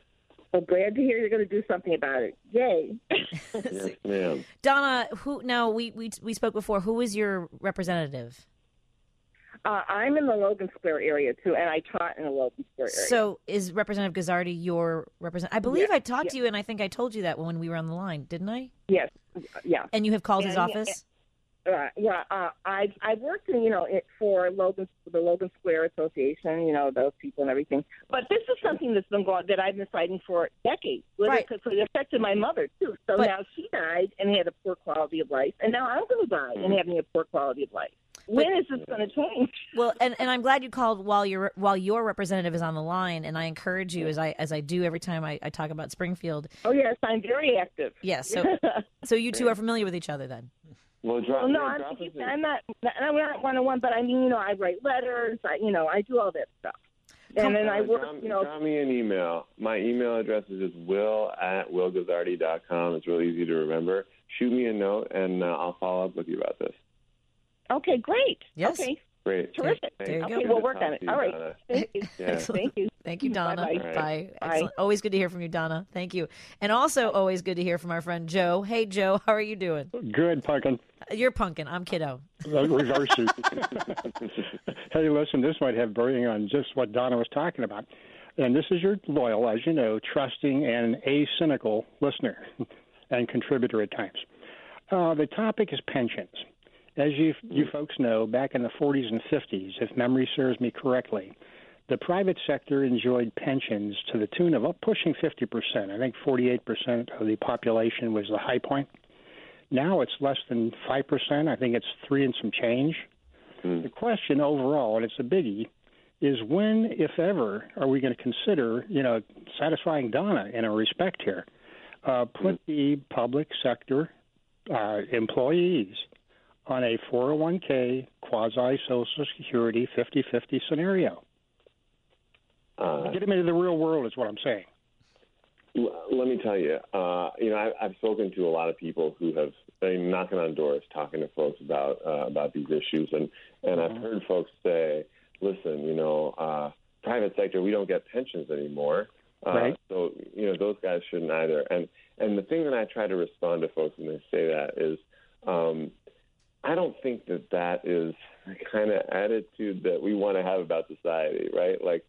Well, glad to hear you're going to do something about it. Yay. Yes, ma'am. Donna, we spoke before. Who is your representative? I'm in the Logan Square area, too, and I taught in the Logan Square area. So is Representative Gazzardi your representative? I believe Yes, I talked to you, and I think I told you that when we were on the line, didn't I? Yes, yeah. And you have called his And- office? I've worked in, for the Logan Square Association, those people and everything. But this is something that I've been fighting for decades. Right. Because it affected my mother too. So now she died and had a poor quality of life, and now I'm going to die and having a poor quality of life. When is this going to change? Well, and I'm glad you called while your representative is on the line, and I encourage you, as I do every time I talk about Springfield. Oh yes, I'm very active. Yes, so you two are familiar with each other then. Well, I'm not one-on-one, but I write letters. I do all that stuff. And then I work, Drop me an email. My email address is just will@willgazzardi.com. It's really easy to remember. Shoot me a note, and I'll follow up with you about this. Okay, great. Yes. Okay, Great. terrific. There you go. Okay, we'll work on it. All right. Donna. Thank you. Yeah. Thank you. Thank you, Donna. Bye-bye. Bye. Bye. Excellent. Always good to hear from you, Donna. Thank you. And also always good to hear from our friend Joe. Hey, Joe, how are you doing? Good, Pumpkin. You're punkin'. I'm kiddo. Reverse it. Hey, listen, this might have bearing on just what Donna was talking about. And this is your loyal, as you know, trusting and acynical listener and contributor at times. The topic is pensions. As you folks know, back in the 40s and 50s, if memory serves me correctly, the private sector enjoyed pensions to the tune of pushing 50%. I think 48% of the population was the high point. Now it's less than 5%. I think it's 3 and some change. The question overall, and it's a biggie, is when, if ever, are we going to consider, satisfying Donna in a respect here, put the public sector employees on a 401k quasi-Social Security 50-50 scenario. Get them into the real world is what I'm saying. Let me tell you, I've spoken to a lot of people who have been knocking on doors, talking to folks about these issues, and I've heard folks say, "Listen, private sector, we don't get pensions anymore, right. So those guys shouldn't either." And the thing that I try to respond to folks when they say that is, I don't think that is the kind of attitude that we want to have about society, right? Like,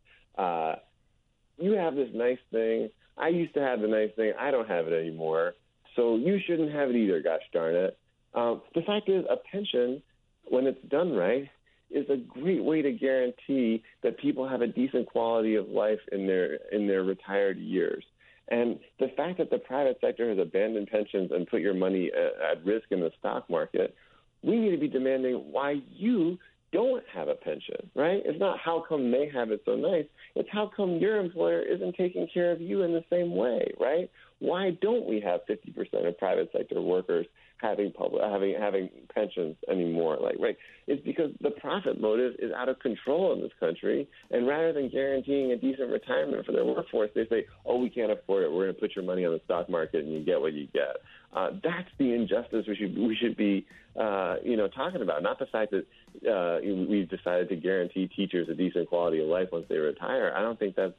you have this nice thing. I used to have the nice thing. I don't have it anymore. So you shouldn't have it either, gosh darn it. The fact is, a pension, when it's done right, is a great way to guarantee that people have a decent quality of life in their retired years. And the fact that the private sector has abandoned pensions and put your money at risk in the stock market, we need to be demanding why you don't have a pension, right? It's not how come they have it so nice. It's how come your employer isn't taking care of you in the same way, right? Why don't we have 50% of private sector workers having pensions anymore? Right? It's because the profit motive is out of control in this country, and rather than guaranteeing a decent retirement for their workforce, they say, "Oh, we can't afford it. We're going to put your money on the stock market, and you get what you get." That's the injustice we should be talking about, not the fact that we've decided to guarantee teachers a decent quality of life once they retire. I don't think that's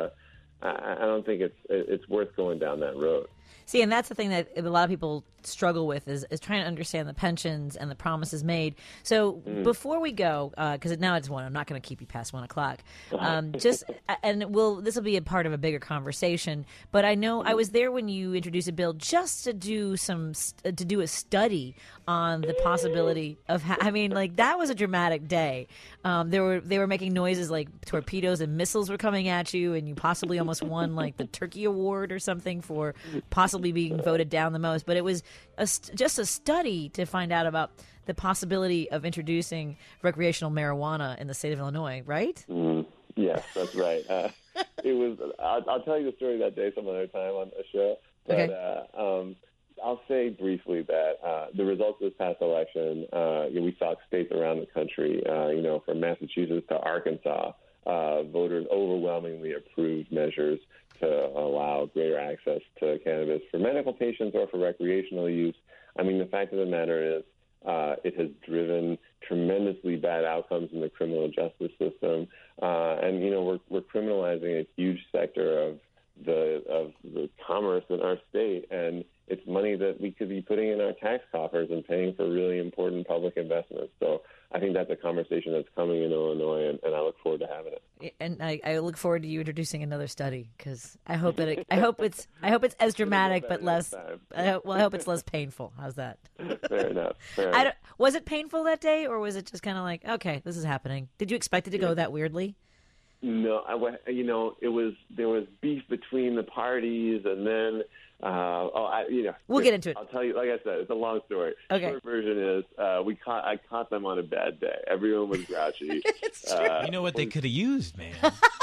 I don't think it's worth going down that road. See, and that's the thing that a lot of people struggle with is trying to understand the pensions and the promises made. So before we go, because now it's 1, I'm not going to keep you past 1 o'clock. This will be a part of a bigger conversation. But I know I was there when you introduced a bill just to do a study on the possibility of. That was a dramatic day. They were making noises like torpedoes and missiles were coming at you, and you possibly almost won like the Turkey Award or something for possibly being voted down the most. But it was just a study to find out about the possibility of introducing recreational marijuana in the state of Illinois, right? Yes, that's right. It was. I'll tell you the story that day some other time on the show. But, okay. I'll say briefly that the results of this past election, we saw states around the country, from Massachusetts to Arkansas, voters overwhelmingly approved measures to allow greater access to cannabis for medical patients or for recreational use. I mean, the fact of the matter is it has driven tremendously bad outcomes in the criminal justice system. And we're criminalizing a huge sector the commerce in our state, and it's money that we could be putting in our tax coffers and paying for really important public investments. So I think that's a conversation that's coming in Illinois, and I look forward to having it. And I look forward to you introducing another study, because I hope that I hope it's as dramatic but less. I hope it's less painful. How's that? Fair enough. Was it painful that day, or was it just kind of like, okay, this is happening? Did you expect it to go that weirdly? No, there was beef between the parties, and then we'll get into it. I'll tell you. Like I said, it's a long story. Okay. Short version is I caught them on a bad day. Everyone was grouchy. It's true. You know what they could have used, man?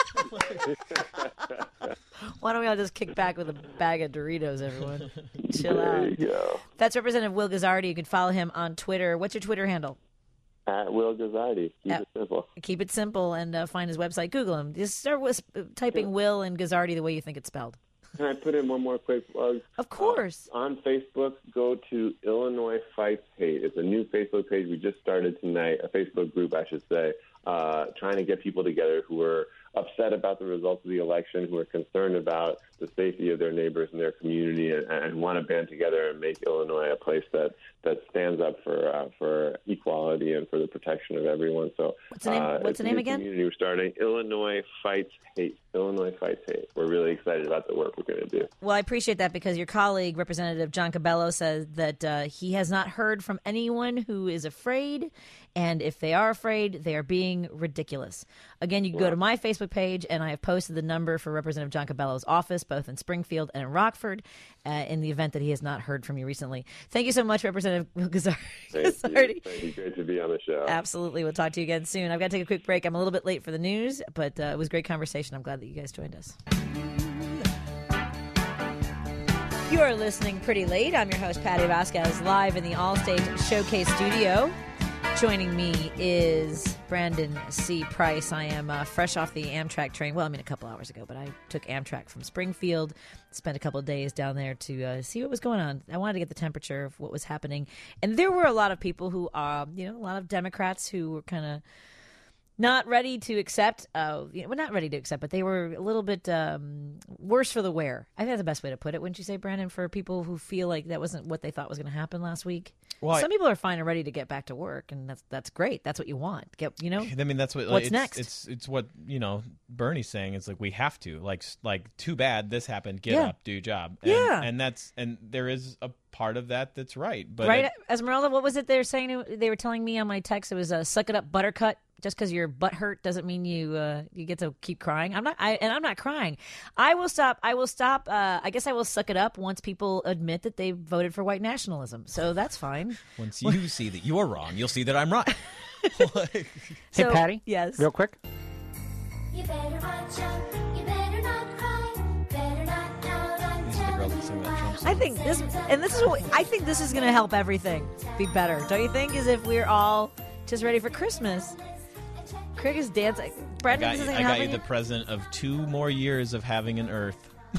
Why don't we all just kick back with a bag of Doritos, everyone? Chill out. There you go. That's Representative Will Guzzardi. You can follow him on Twitter. What's your Twitter handle? At Will Guzzardi. Keep it simple. Keep it simple, and find his website. Google him. Just start with typing Will and Guzzardi the way you think it's spelled. Can I put in one more quick plug? Of course. On Facebook, go to Illinois Fights Hate. It's a new Facebook page we just started tonight, a Facebook group, I should say, trying to get people together who are upset about the results of the election, who are concerned about the safety of their neighbors and their community, and want to band together and make Illinois a place that stands up for equality and for the protection of everyone. So what's the name again? Community we're starting, Illinois Fights Hate. Illinois Fights Hate. We're really excited about the work we're going to do. Well, I appreciate that, because your colleague, Representative John Cabello, says that he has not heard from anyone who is afraid, and if they are afraid, they are being ridiculous. Again, you can go to my Facebook page, and I have posted the number for Representative John Cabello's office, both in Springfield and in Rockford, in the event that he has not heard from you recently. Thank you so much, Representative Guzzardi. Thank you. Great to be on the show. Absolutely. We'll talk to you again soon. I've got to take a quick break. I'm a little bit late for the news, but it was a great conversation. I'm glad that you guys joined us. You are listening Pretty Late. I'm your host, Patty Vasquez, live in the Allstate Showcase studio. Joining me is Brandon C. Price. I am fresh off the Amtrak train. Well, a couple hours ago, but I took Amtrak from Springfield, spent a couple of days down there to see what was going on. I wanted to get the temperature of what was happening. And there were a lot of people who, a lot of Democrats who were kind of not ready to accept, not ready to accept, but they were a little bit worse for the wear. I think that's the best way to put it, wouldn't you say, Brandon, for people who feel like that wasn't what they thought was going to happen last week? Well, some people are fine and ready to get back to work, and that's great. That's what you want. That's what. What's next? It's what Bernie's saying. It's like we have to. Like too bad this happened. Get up, do your job. And there is a part of that that's right. But right, Esmeralda, what was it they were saying? They were telling me on my text. It was suck it up, buttercut. Just because your butt hurt doesn't mean you get to keep crying. I'm not crying. I will stop. I guess I will suck it up once people admit that they voted for white nationalism. So that's fine. Once you see that you are wrong, you'll see that I'm right. Hey, Patty. Yes. Real quick. You better watch out. You better not cry. Better not pout until I think this is going to help everything be better. Don't you think? Is if we're all just ready for Christmas. Craig is dancing. Brandon, I got you the present of 2 more years of having an Earth.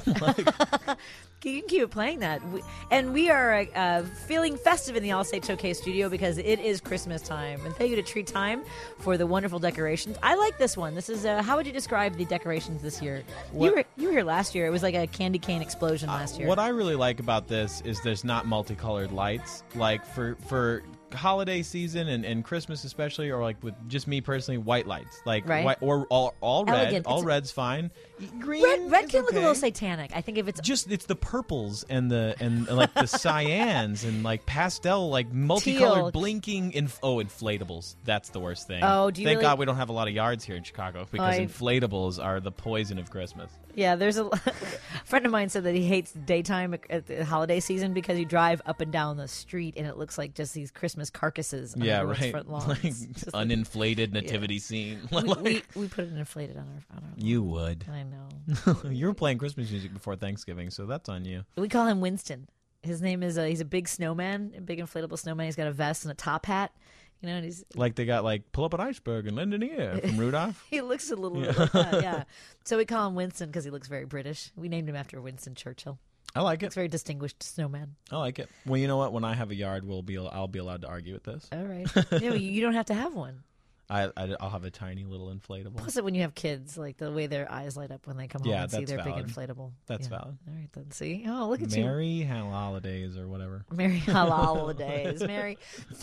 You can keep playing that. We are feeling festive in the Allstate Showcase studio because it is Christmas time. And thank you to Tree Time for the wonderful decorations. I like this one. This is how would you describe the decorations this year? You were here last year. It was like a candy cane explosion last year. What I really like about this is there's not multicolored lights. Like for holiday season and Christmas especially, or like with just me personally, white lights, like right. white, or all red. Elegant. All red's fine. Green red can okay. look a little satanic. I think if it's it's the purples and like the cyans and like pastel, like multicolored teal. Blinking inflatables. That's the worst thing. Oh, Thank God we don't have a lot of yards here in Chicago because inflatables are the poison of Christmas. Yeah, there's a friend of mine said that he hates daytime at the holiday season because you drive up and down the street and it looks like just these Christmas carcasses. On everyone's front lawns. Like uninflated nativity scene. We put it inflated on our. You would. I know. You were playing Christmas music before Thanksgiving, so that's on you. We call him Winston. His name is he's a big snowman, a big inflatable snowman. He's got a vest and a top hat. And he's like they got like pull up an iceberg and lend an ear from Rudolph. He looks a little like that, yeah. So we call him Winston because he looks very British. We named him after Winston Churchill. I like it. It's a very distinguished snowman. I like it. Well, you know what? When I have a yard, I'll be allowed to argue with this. All right. You don't have to have one. I'll have a tiny little inflatable. Plus, when you have kids, like the way their eyes light up when they come home and see that's their valid. big inflatable. That's Yeah. valid. All right, then. See? Oh, look at you. Merry holidays or whatever. Merry holidays. Mary.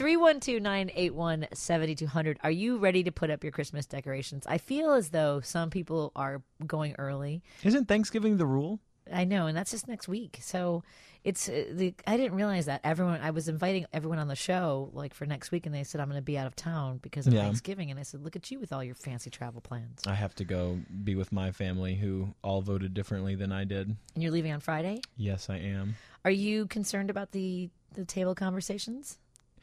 312-981-7200. Are you ready to put up your Christmas decorations? I feel as though some people are going early. Isn't Thanksgiving the rule? I know, and that's just next week. So it's I didn't realize that I was inviting everyone on the show like for next week, and they said I'm going to be out of town because of Thanksgiving, and I said, look at you with all your fancy travel plans. I have to go be with my family who all voted differently than I did. And you're leaving on Friday? Yes, I am. Are you concerned about the table conversations?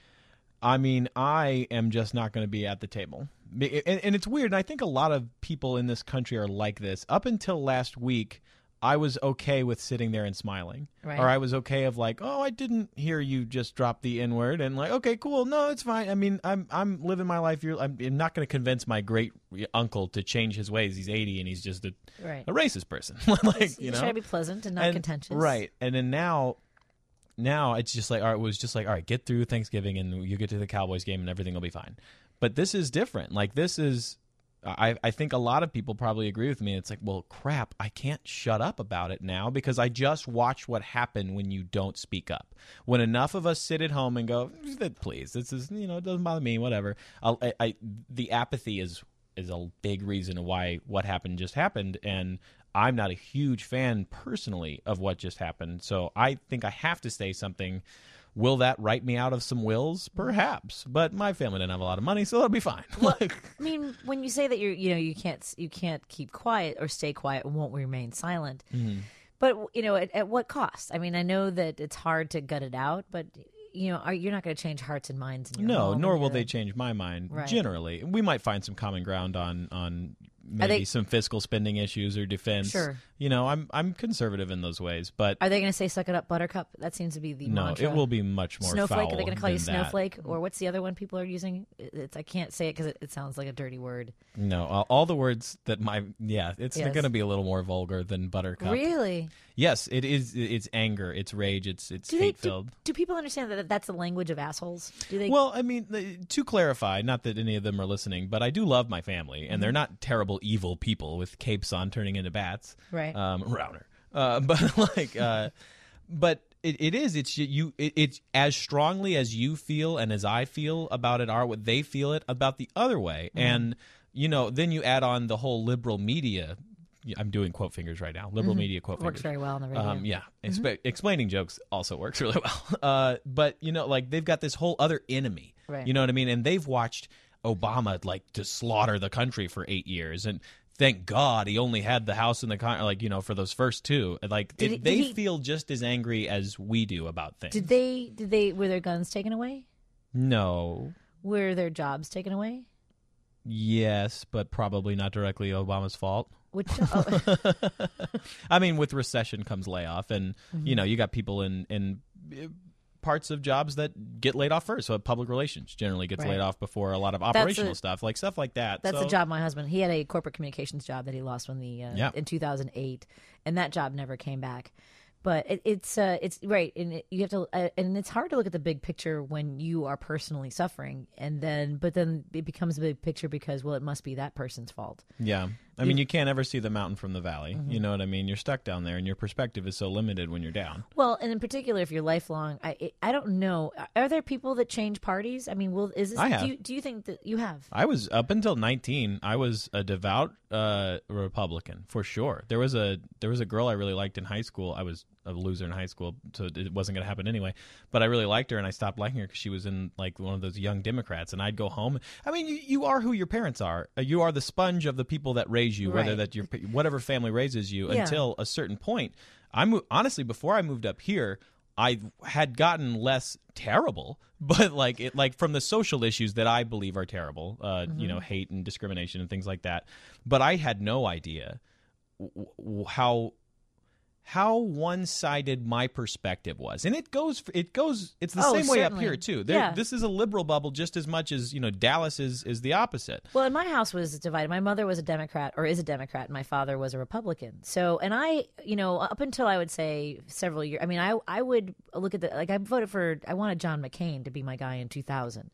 I mean, I am just not going to be at the table. And it's weird, and I think a lot of people in this country are like this. Up until last week, I was okay with sitting there and smiling. Right. Or I was okay of like, oh, I didn't hear you just drop the N-word, and like, okay, cool, no, it's fine. I mean, I'm living my life. I'm not going to convince my great uncle to change his ways. He's 80 and he's just a racist person. Like, you try to be pleasant and not contentious. Right. And then now it's just like, all right, it was just like, all right, get through Thanksgiving and you get to the Cowboys game and everything will be fine. But this is different. Like, this is, I think a lot of people probably agree with me. It's like, well, crap, I can't shut up about it now because I just watched what happened when you don't speak up. When enough of us sit at home and go, please, this is, it doesn't bother me, whatever. The apathy is a big reason why what happened just happened, and I'm not a huge fan personally of what just happened. So I think I have to say something. Will that write me out of some wills? Perhaps, but my family didn't have a lot of money, so it'll be fine. Well, I mean, when you say that you can't keep quiet or stay quiet and won't remain silent, but at what cost? I mean, I know that it's hard to gut it out, but you're not going to change hearts and minds in your home. Nor will they change my mind. Right. Generally, we might find some common ground on maybe some fiscal spending issues or defense. Sure. I'm conservative in those ways, but are they going to say "suck it up, Buttercup"? That seems to be the mantra. No, it will be much more Snowflake. foul Are they going to call you than Snowflake, that. or what's the other one people are using? I can't say it because it sounds like a dirty word. No, all the words that it's going to be a little more vulgar than Buttercup. Really? Yes, it is. It's anger, it's rage, it's hate filled. Do people understand that that's the language of assholes? Do they? Well, I mean, to clarify, not that any of them are listening, but I do love my family, and they're not terrible, evil people with capes on turning into bats. Right. Router. But it is. It's as strongly as you feel and as I feel about it are what they feel it about the other way, and then you add on the whole liberal media. I'm doing quote fingers right now. Liberal media quote works fingers. very well on the radio. Explaining jokes also works really well. But they've got this whole other enemy. Right. You know what I mean? And they've watched Obama to slaughter the country for 8 years, and thank God he only had the House and the for those first two. They feel just as angry as we do about things. Did they were their guns taken away? No. Were their jobs taken away? Yes, but probably not directly Obama's fault. Which I mean, with recession comes layoff, and you got people in parts of jobs that get laid off first. So public relations generally gets laid off before a lot of operational stuff like that. That's the job my husband. He had a corporate communications job that he lost when in 2008, and that job never came back. But it's right, and you have to, and it's hard to look at the big picture when you are personally suffering, but then it becomes a big picture because it must be that person's fault. Yeah. I mean, you can't ever see the mountain from the valley. You know what I mean? You're stuck down there, and your perspective is so limited when you're down. Well, and in particular, if you're lifelong, I don't know. Are there people that change parties? I mean, I have. Do you think that you have? I was up until 19. I was a devout Republican for sure. There was a girl I really liked in high school. I was a loser in high school, so it wasn't going to happen anyway. But I really liked her, and I stopped liking her because she was in one of those young Democrats. And I'd go home. I mean, you are who your parents are. You are the sponge of the people that raise you, whether that your whatever family raises you until a certain point. Honestly, before I moved up here, I had gotten less terrible, but from the social issues that I believe are terrible, hate and discrimination and things like that. But I had no idea how one-sided my perspective was. And it's the same way up here too. This is a liberal bubble just as much as, Dallas is the opposite. Well, and my house was divided. My mother was a Democrat, or is a Democrat, and my father was a Republican. So, and I, up until I would say several years, I mean, I would look at I wanted John McCain to be my guy in 2000.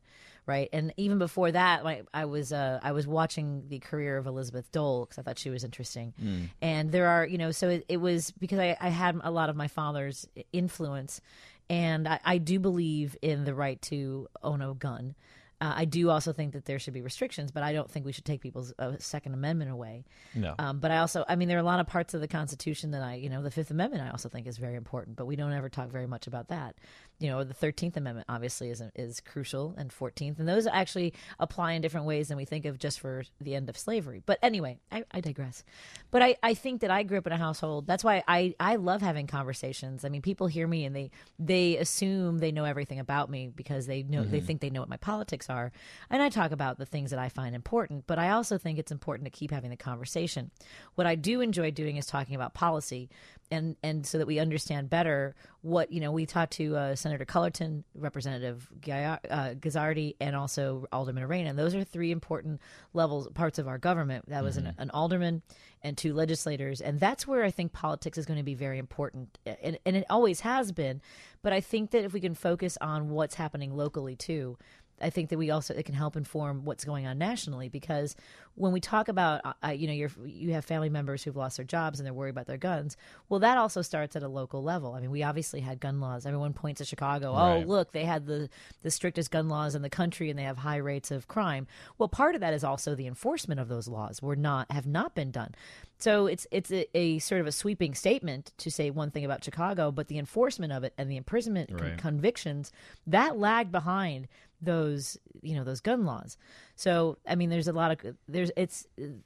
right? And even before that, I was watching the career of Elizabeth Dole because I thought she was interesting. And there are, so it was because I had a lot of my father's influence, and I do believe in the right to own a gun. I do also think that there should be restrictions, but I don't think we should take people's Second Amendment away. No. But I also, there are a lot of parts of the Constitution that the Fifth Amendment I also think is very important, but we don't ever talk very much about that. The 13th Amendment obviously is crucial, and 14th, and those actually apply in different ways than we think of just for the end of slavery. But anyway, I digress. But I think that I grew up in a household. That's why I love having conversations. People hear me and they assume they know everything about me because they know they think they know what my politics are. And I talk about the things that I find important, but I also think it's important to keep having the conversation. What I do enjoy doing is talking about policy, and so that we understand better what, we talked to Senator Cullerton, Representative Guzzardi, and also Alderman Arena. And those are three important parts of our government. That was an alderman and two legislators. And that's where I think politics is going to be very important. And it always has been. But I think that if we can focus on what's happening locally too, I think that it can help inform what's going on nationally, because when we talk about, you have family members who've lost their jobs and they're worried about their guns. Well, that also starts at a local level. We obviously had gun laws. Everyone points to Chicago. Right. Oh, look, they had the strictest gun laws in the country and they have high rates of crime. Well, part of that is also the enforcement of those laws have not been done. So it's a sort of a sweeping statement to say one thing about Chicago, but the enforcement of it and the imprisonment convictions, that lagged behind those gun laws. So there's a lot of it's in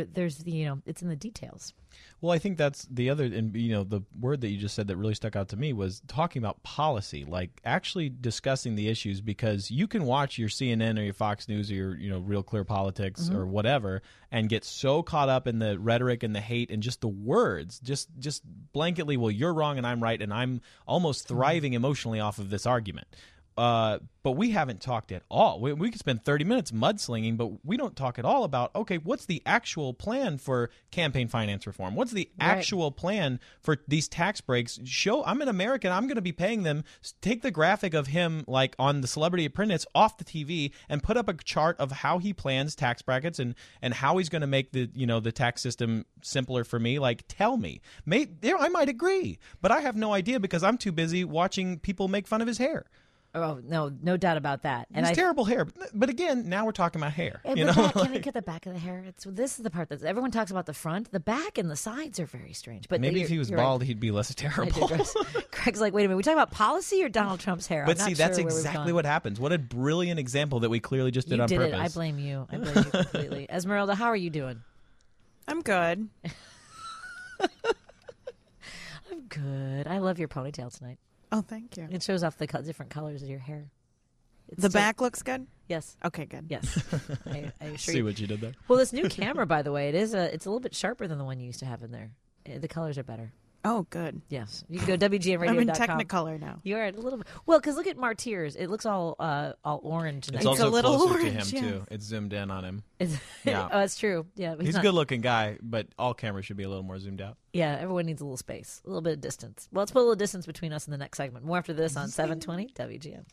the details. Well, I think that's the other, and the word that you just said that really stuck out to me was talking about policy, like actually discussing the issues, because you can watch your CNN or your Fox News or your Real Clear Politics or whatever and get so caught up in the rhetoric and the hate and just the words, just blanketly, well, you're wrong and I'm right, and I'm almost thriving emotionally off of this argument. But we haven't talked at all. We could spend 30 minutes mudslinging, but we don't talk at all about, okay, what's the actual plan for campaign finance reform? What's the actual plan for these tax breaks? I'm an American. I'm going to be paying them. Take the graphic of him like on the Celebrity Apprentice off the TV and put up a chart of how he plans tax brackets and how he's going to make the tax system simpler for me. Like, tell me. I might agree, but I have no idea because I'm too busy watching people make fun of his hair. Oh, no doubt about that. And it's terrible hair. But again, now we're talking about hair. Can we get the back of the hair? This is the part that everyone talks about the front. The back and the sides are very strange. But maybe if he was bald, he'd be less terrible. Craig's like, wait a minute, we talking about policy or Donald Trump's hair? But see, that's exactly what happens. What a brilliant example that we clearly just did on purpose. I blame you. I blame you completely. Esmeralda, how are you doing? I'm good. I'm good. I love your ponytail tonight. Oh, thank you. It shows off the different colors of your hair. Back looks good? Yes. Okay, good. Yes. I assure See what you did there. Well, this new camera, by the way, it's a little bit sharper than the one you used to have in there. The colors are better. Oh, good. Yes. You can go WGNradio.com. I'm in Technicolor now. You are a little bit. Well, because look at Martyrs. It looks all orange. It's also a little closer orange, to him, too. It's zoomed in on him. Yeah. Oh, that's true. Yeah, he's a good-looking guy, but all cameras should be a little more zoomed out. Yeah, everyone needs a little space, a little bit of distance. Well, let's put a little distance between us and the next segment. More after this on 720 WGN.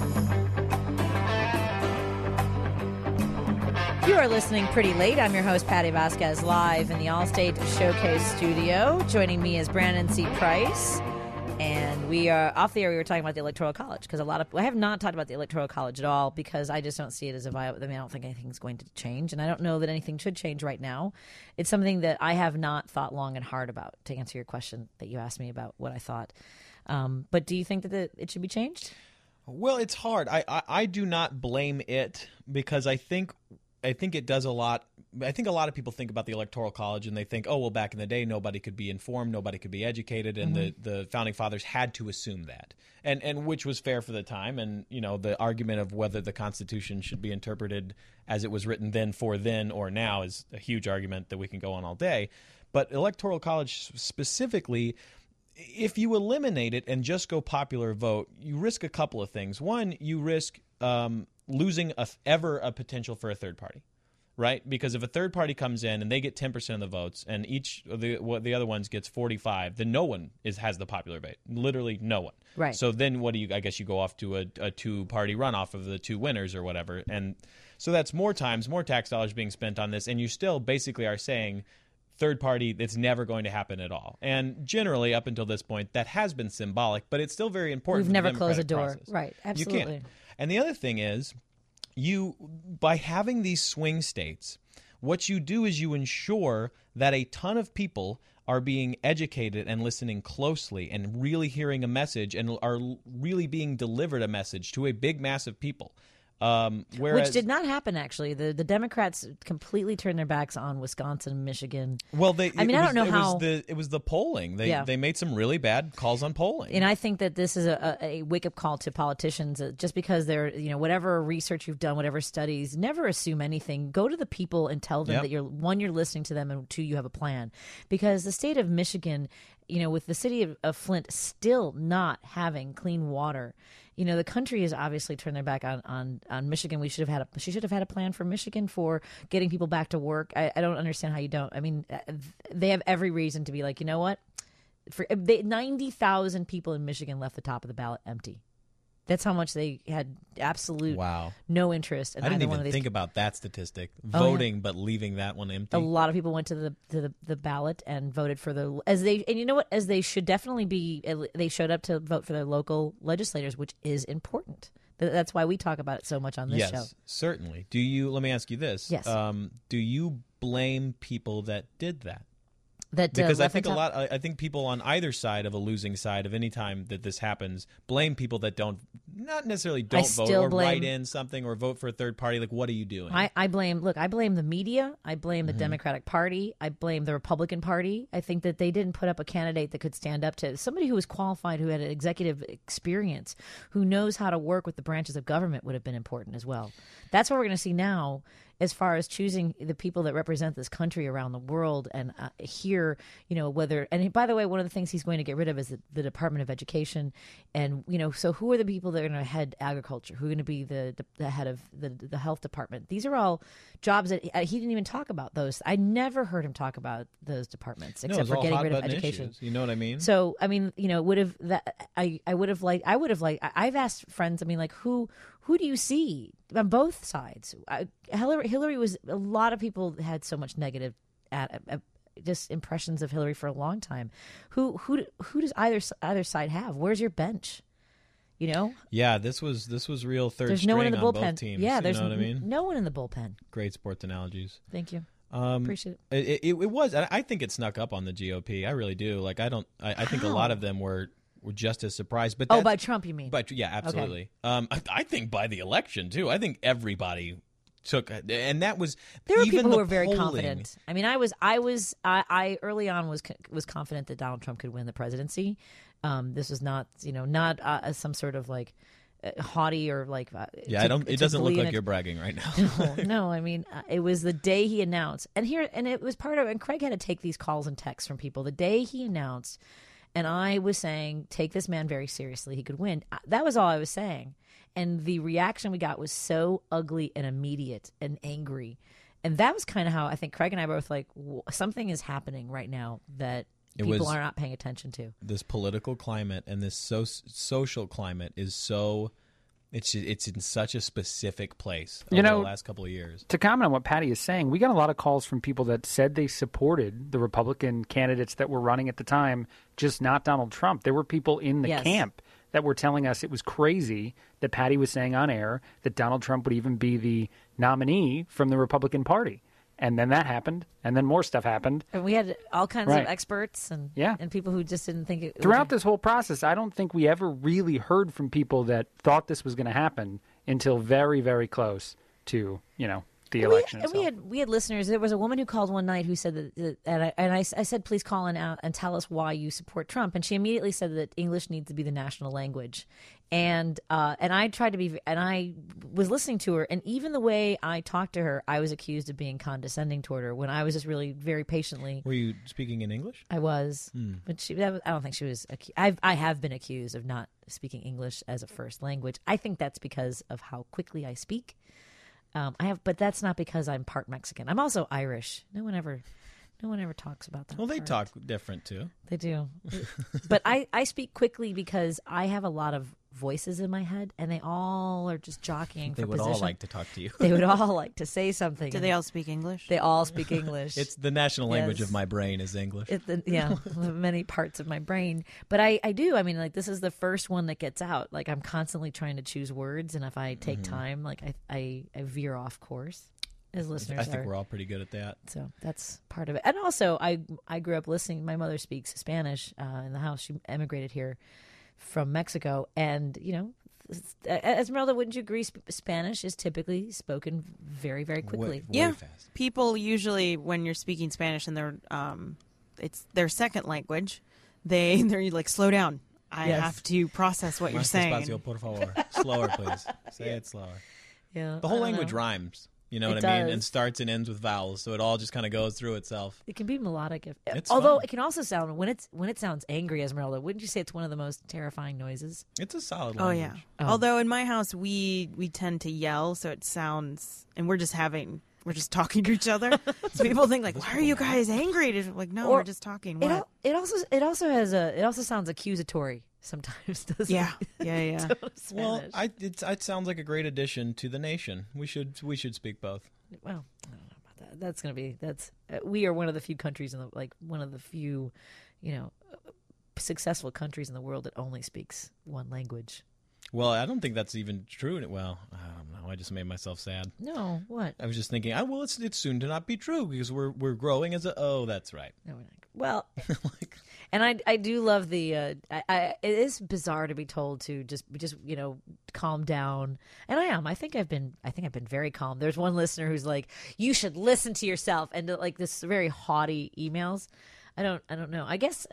You are listening Pretty Late. I'm your host, Patty Vasquez, live in the Allstate Showcase studio. Joining me is Brandon C. Price. And we are off the air. We were talking about the Electoral College because I have not talked about the Electoral College at all because I just don't see it as a viable. I don't think anything's going to change, and I don't know that anything should change right now. It's something that I have not thought long and hard about. To answer your question that you asked me about what I thought, but do you think that it should be changed? Well, it's hard. I do not blame it because I think it does a lot. I think a lot of people think about the Electoral College and they think, oh, well, back in the day, nobody could be informed, nobody could be educated, and the Founding Fathers had to assume that, and which was fair for the time. And, the argument of whether the Constitution should be interpreted as it was written then for then or now is a huge argument that we can go on all day. But Electoral College specifically, if you eliminate it and just go popular vote, you risk a couple of things. One, you risk losing ever a potential for a third party. right? Because if a third party comes in and they get 10% of the votes, and each of the other ones gets 45, then no one has the popular vote. Literally no one. Right. So then what do you? I guess you go off to a two-party runoff of the two winners or whatever, and so that's more tax dollars being spent on this, and you still basically are saying third party, it's never going to happen at all. And generally, up until this point, that has been symbolic, but it's still very important. We've for the never closed a democratic door. process. Right. Absolutely. You can't. And the other thing is, by having these swing states, what you do is you ensure that a ton of people are being educated and listening closely and really hearing a message and are really being delivered a message to a big mass of people. Which did not happen, actually. The Democrats completely turned their backs on Wisconsin and Michigan. Well, I don't know how it was the polling. They made some really bad calls on polling, and I think that this is a wake up call to politicians. Just because they're whatever research you've done, whatever studies, never assume anything. Go to the people and tell them that you're listening to them, and two, you have a plan. Because the state of Michigan, with the city of Flint still not having clean water. The country has obviously turned their back on Michigan. She should have had a plan for Michigan for getting people back to work. I don't understand how you don't. I mean, they have every reason to be like, you know what? 90,000 people in Michigan left the top of the ballot empty. That's how much they had absolute no interest in I didn't either one of even these. think about that statistic. Voting, but leaving that one empty. A lot of people went to the ballot and voted for as they should definitely be. They showed up to vote for their local legislators, which is important. That's why we talk about it so much on this show. Yes, certainly. Let me ask you this. Yes. Do you blame people that did that? Because I think I think people on either side of a losing side of any time that this happens blame people that not necessarily don't vote or write in something or vote for a third party. Like, what are you doing? I blame the media. I blame the Democratic Party. I blame the Republican Party. I think that they didn't put up a candidate that could stand up to somebody who was qualified, who had an executive experience, who knows how to work with the branches of government would have been important as well. That's what we're going to see now. As far as choosing the people that represent this country around the world and whether, and by the way, one of the things he's going to get rid of is the Department of Education. And, so who are the people that are going to head agriculture? Who are going to be the head of the health department? These are all jobs that he didn't even talk about those. I never heard him talk about those departments except for getting rid of education. Issues. You know what I mean? So, I mean, I've asked friends, who do you see on both sides? Hillary was, a lot of people had so much negative just impressions of Hillary for a long time. Who does either side have? Where's your bench? Yeah, this was real third there's string no one in the on bullpen. both teams. Yeah, there's you know what I mean? no one in the bullpen. Great sports analogies. Thank you. Appreciate it. It was. I think it snuck up on the GOP. I really do. I think a lot of them were just as surprised. But by Trump, you mean? But yeah, absolutely. Okay. I think by the election too. I think everybody took, and that was there were even people the who were very polling. confident. I mean, I early on was confident that Donald Trump could win the presidency. This was not some sort of like haughty or like it doesn't look like you're bragging right now. No, I mean it was the day he announced, and it was part of, and Craig had to take these calls and texts from people the day he announced. And I was saying, take this man very seriously. He could win. That was all I was saying. And the reaction we got was so ugly and immediate and angry. And that was kind of how I think Craig and I both like, something is happening right now that people are not paying attention to. This political climate and this social climate is so... It's in such a specific place over the last couple of years. To comment on what Patty is saying, we got a lot of calls from people that said they supported the Republican candidates that were running at the time, just not Donald Trump. There were people in the camp that were telling us it was crazy that Patty was saying on air that Donald Trump would even be the nominee from the Republican Party. And then that happened, and then more stuff happened. And we had all kinds of experts and people who just didn't think it Throughout this whole process, I don't think we ever really heard from people that thought this was going to happen until very, very close to, the election itself. We had listeners. There was a woman who called one night who said that, and I said, please call in out and tell us why you support Trump. And she immediately said that English needs to be the national language. And I tried to be, and I was listening to her, and even the way I talked to her, I was accused of being condescending toward her when I was just really very patiently. Were you speaking in English? I was, but I don't think she was. I have been accused of not speaking English as a first language. I think that's because of how quickly I speak. but that's not because I'm part Mexican. I'm also Irish. No one ever talks about that. Well, they part. talk different too. They do. But I speak quickly because I have a lot of voices in my head, and they all are just jockeying They for would position. all like to talk to you. They would all like to say something. Do they all speak English? They all speak English. It's the national language Yes. of my brain is English. Yeah, many parts of my brain. But I do. I mean, like, this is the first one that gets out. Like, I'm constantly trying to choose words, and if I take time, like, I veer off course. As listeners, I think we're all pretty good at that. So that's part of it. And also, I grew up listening. My mother speaks Spanish in the house. She emigrated here from Mexico, and Esmeralda, wouldn't you agree? Spanish is typically spoken very, very quickly. Yeah, fast. people usually, when you're speaking Spanish and it's their second language, they're like, slow down. I have to process what you're Más saying. despacio, por favor. Slower, please. Say it slower. Yeah, The whole I don't language know. rhymes. You know It what I mean? does. And starts and ends with vowels, so it all just kind of goes through itself. It can be melodic, It's although fun. it can also sound when it sounds angry, Esmeralda. Wouldn't you say it's one of the most terrifying noises? It's a solid Oh language. yeah. Although in my house we tend to yell, so it sounds, and we're just talking to each other. So people think like, why are you guys angry? It's like, no, Or we're just talking. What? It also sounds accusatory sometimes. Doesn't Yeah, it? yeah. Well, Spanish. it sounds like a great addition to the nation. We should speak both. Well, I don't know about that. We are one of the few countries one of the few, successful countries in the world that only speaks one language. Well, I don't think that's even true. Well, I don't know. I just made myself sad. No, what? I was just thinking, well, it's soon to not be true because we're growing as a. Oh, that's right. No, we're not. Well, and I do love the. It is bizarre to be told to just calm down, and I am. I think I've been very calm. There's one listener who's like, "You should listen to yourself," and like this very haughty emails. I don't know. I guess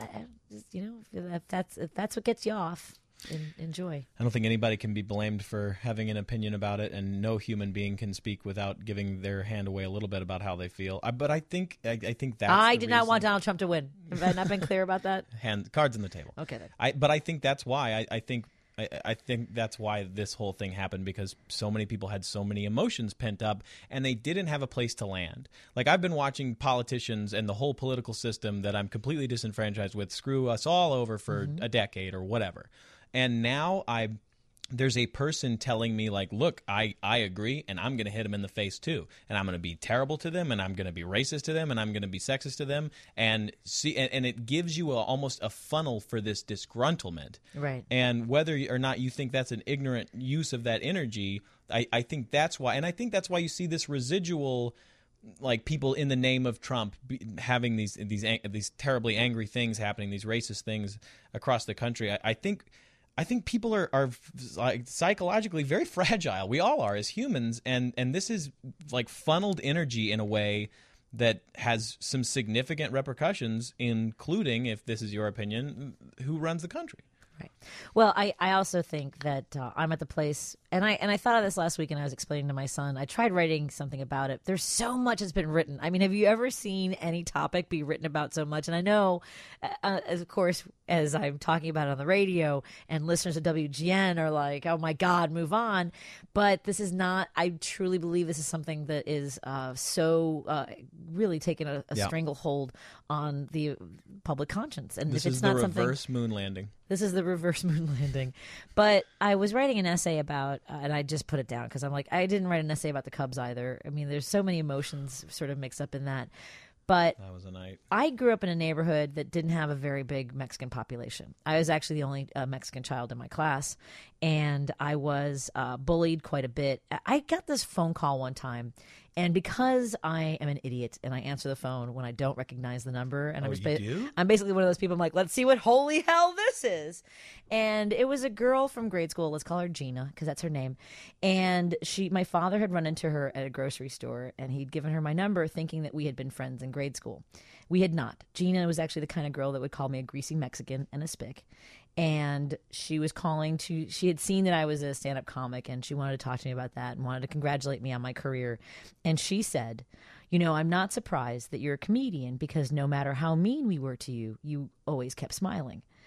if that's what gets you off. Enjoy. I don't think anybody can be blamed for having an opinion about it, and no human being can speak without giving their hand away a little bit about how they feel. But I think that's. I the did not want reason. Donald Trump to win. Have I not been clear about that? Cards on the table. Okay. Then. But I think that's why I think that's why this whole thing happened, because so many people had so many emotions pent up and they didn't have a place to land. Like, I've been watching politicians and the whole political system that I'm completely disenfranchised with screw us all over for a decade or whatever. And now there's a person telling me, like, look, I agree, and I'm going to hit them in the face too, and I'm going to be terrible to them, and I'm going to be racist to them, and I'm going to be sexist to them, and it gives you almost a funnel for this disgruntlement. Right. And whether or not you think that's an ignorant use of that energy, I think that's why, and I think that's why you see this residual. Like, people in the name of Trump having these terribly angry things happening, these racist things across the country. I think people are like psychologically very fragile. We all are as humans, and this is like funneled energy in a way that has some significant repercussions, including, if this is your opinion, who runs the country. Right. Well, I also think that I'm at the place, and I thought of this last week, and I was explaining to my son. I tried writing something about it. There's so much that's been written. I mean, have you ever seen any topic be written about so much? And I know, of course, as I'm talking about it on the radio, and listeners of WGN are like, "Oh my God, move on!" But this is not. I truly believe this is something that is really taking a stranglehold on the public conscience, and This if it's is not the something. reverse moon landing. This is the reverse moon landing. But I was writing an essay about, and I just put it down because I'm like, I didn't write an essay about the Cubs either. I mean, there's so many emotions sort of mixed up in that. But That was a night. I grew up in a neighborhood that didn't have a very big Mexican population. I was actually the only Mexican child in my class, and I was bullied quite a bit. I got this phone call one time, and because I am an idiot and I answer the phone when I don't recognize the number, and I'm basically one of those people. I'm like, let's see what holy hell this is. And it was a girl from grade school. Let's call her Gina because that's her name. And my father had run into her at a grocery store, and he'd given her my number thinking that we had been friends in grade school. We had not. Gina was actually the kind of girl that would call me a greasy Mexican and a spick. And she was she had seen that I was a stand-up comic, and she wanted to talk to me about that and wanted to congratulate me on my career. And she said, I'm not surprised that you're a comedian because no matter how mean we were to you, you always kept smiling.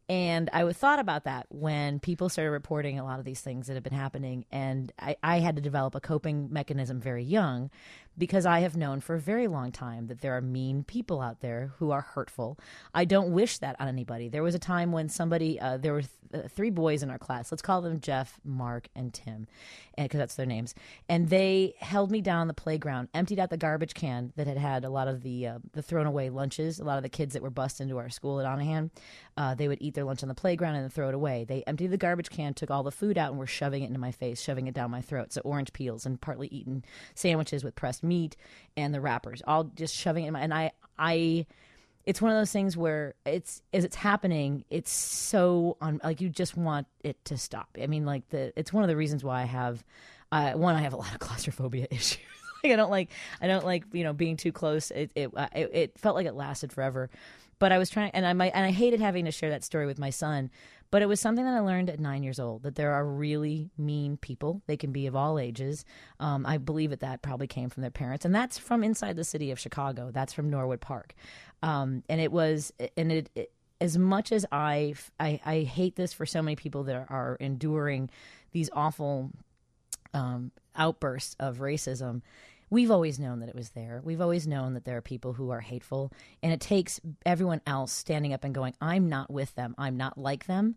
And I thought about that when people started reporting a lot of these things that have been happening. And I had to develop a coping mechanism very young, because I have known for a very long time that there are mean people out there who are hurtful. I don't wish that on anybody. There was a time when somebody, there were 3 boys in our class. Let's call them Jeff, Mark, and Tim, because that's their names. And they held me down on the playground, emptied out the garbage can that had a lot of the thrown away lunches. A lot of the kids that were bused into our school at Onahan, they would eat their lunch on the playground and then throw it away. They emptied the garbage can, took all the food out, and were shoving it into my face, shoving it down my throat. So orange peels and partly eaten sandwiches with pressed meat and the wrappers, all just shoving it in my. And I it's one of those things where as it's happening, it's so like you just want it to stop. I mean, like it's one of the reasons why I have I have a lot of claustrophobia issues. Like I don't like being too close. It felt like it lasted forever. But I was trying, and I hated having to share that story with my son. But it was something that I learned at 9 years old, that there are really mean people. They can be of all ages. I believe that probably came from their parents, and that's from inside the city of Chicago. That's from Norwood Park, and it as much as I hate this for so many people that are enduring these awful outbursts of racism. We've always known that it was there. We've always known that there are people who are hateful, and it takes everyone else standing up and going, I'm not with them. I'm not like them.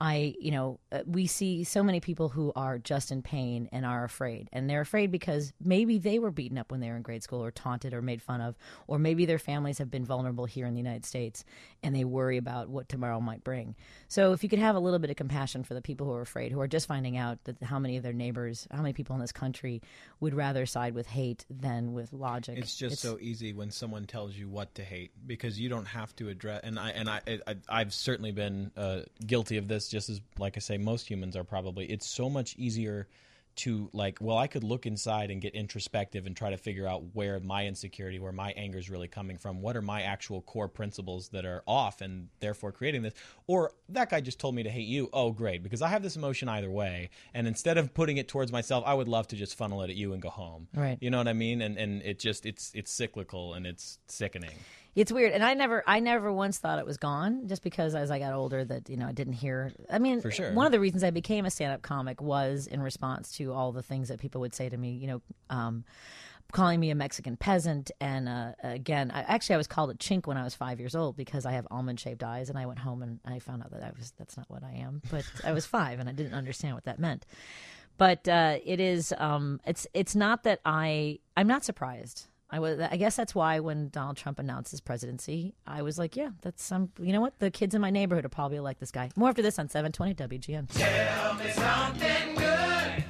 We see so many people who are just in pain and are afraid, and they're afraid because maybe they were beaten up when they were in grade school or taunted or made fun of, or maybe their families have been vulnerable here in the United States and they worry about what tomorrow might bring. So if you could have a little bit of compassion for the people who are afraid, who are just finding out that how many of their neighbors, how many people in this country would rather side with hate than with logic. It's just so easy when someone tells you what to hate, because you don't have to address. And I've certainly been guilty of this. Just as, like I say, most humans are probably. It's so much easier to I could look inside and get introspective and try to figure out where my insecurity, where my anger is really coming from. What are my actual core principles that are off and therefore creating this? Or that guy just told me to hate you. Oh, great, because I have this emotion either way. And instead of putting it towards myself, I would love to just funnel it at you and go home. Right. You know what I mean? And it's cyclical and it's sickening. It's weird, and I never once thought it was gone. Just because as I got older, that I didn't hear. I mean, for sure. One of the reasons I became a stand-up comic was in response to all the things that people would say to me. Calling me a Mexican peasant, and again, I was called a chink when I was 5 years old because I have almond-shaped eyes, and I went home and I found out that that's not what I am. But I was 5, and I didn't understand what that meant. But it is. It's not that I'm not surprised. I guess that's why when Donald Trump announced his presidency, I was like, yeah, that's you know what? The kids in my neighborhood are probably like this guy. More after this on 720 WGN. Tell me something good.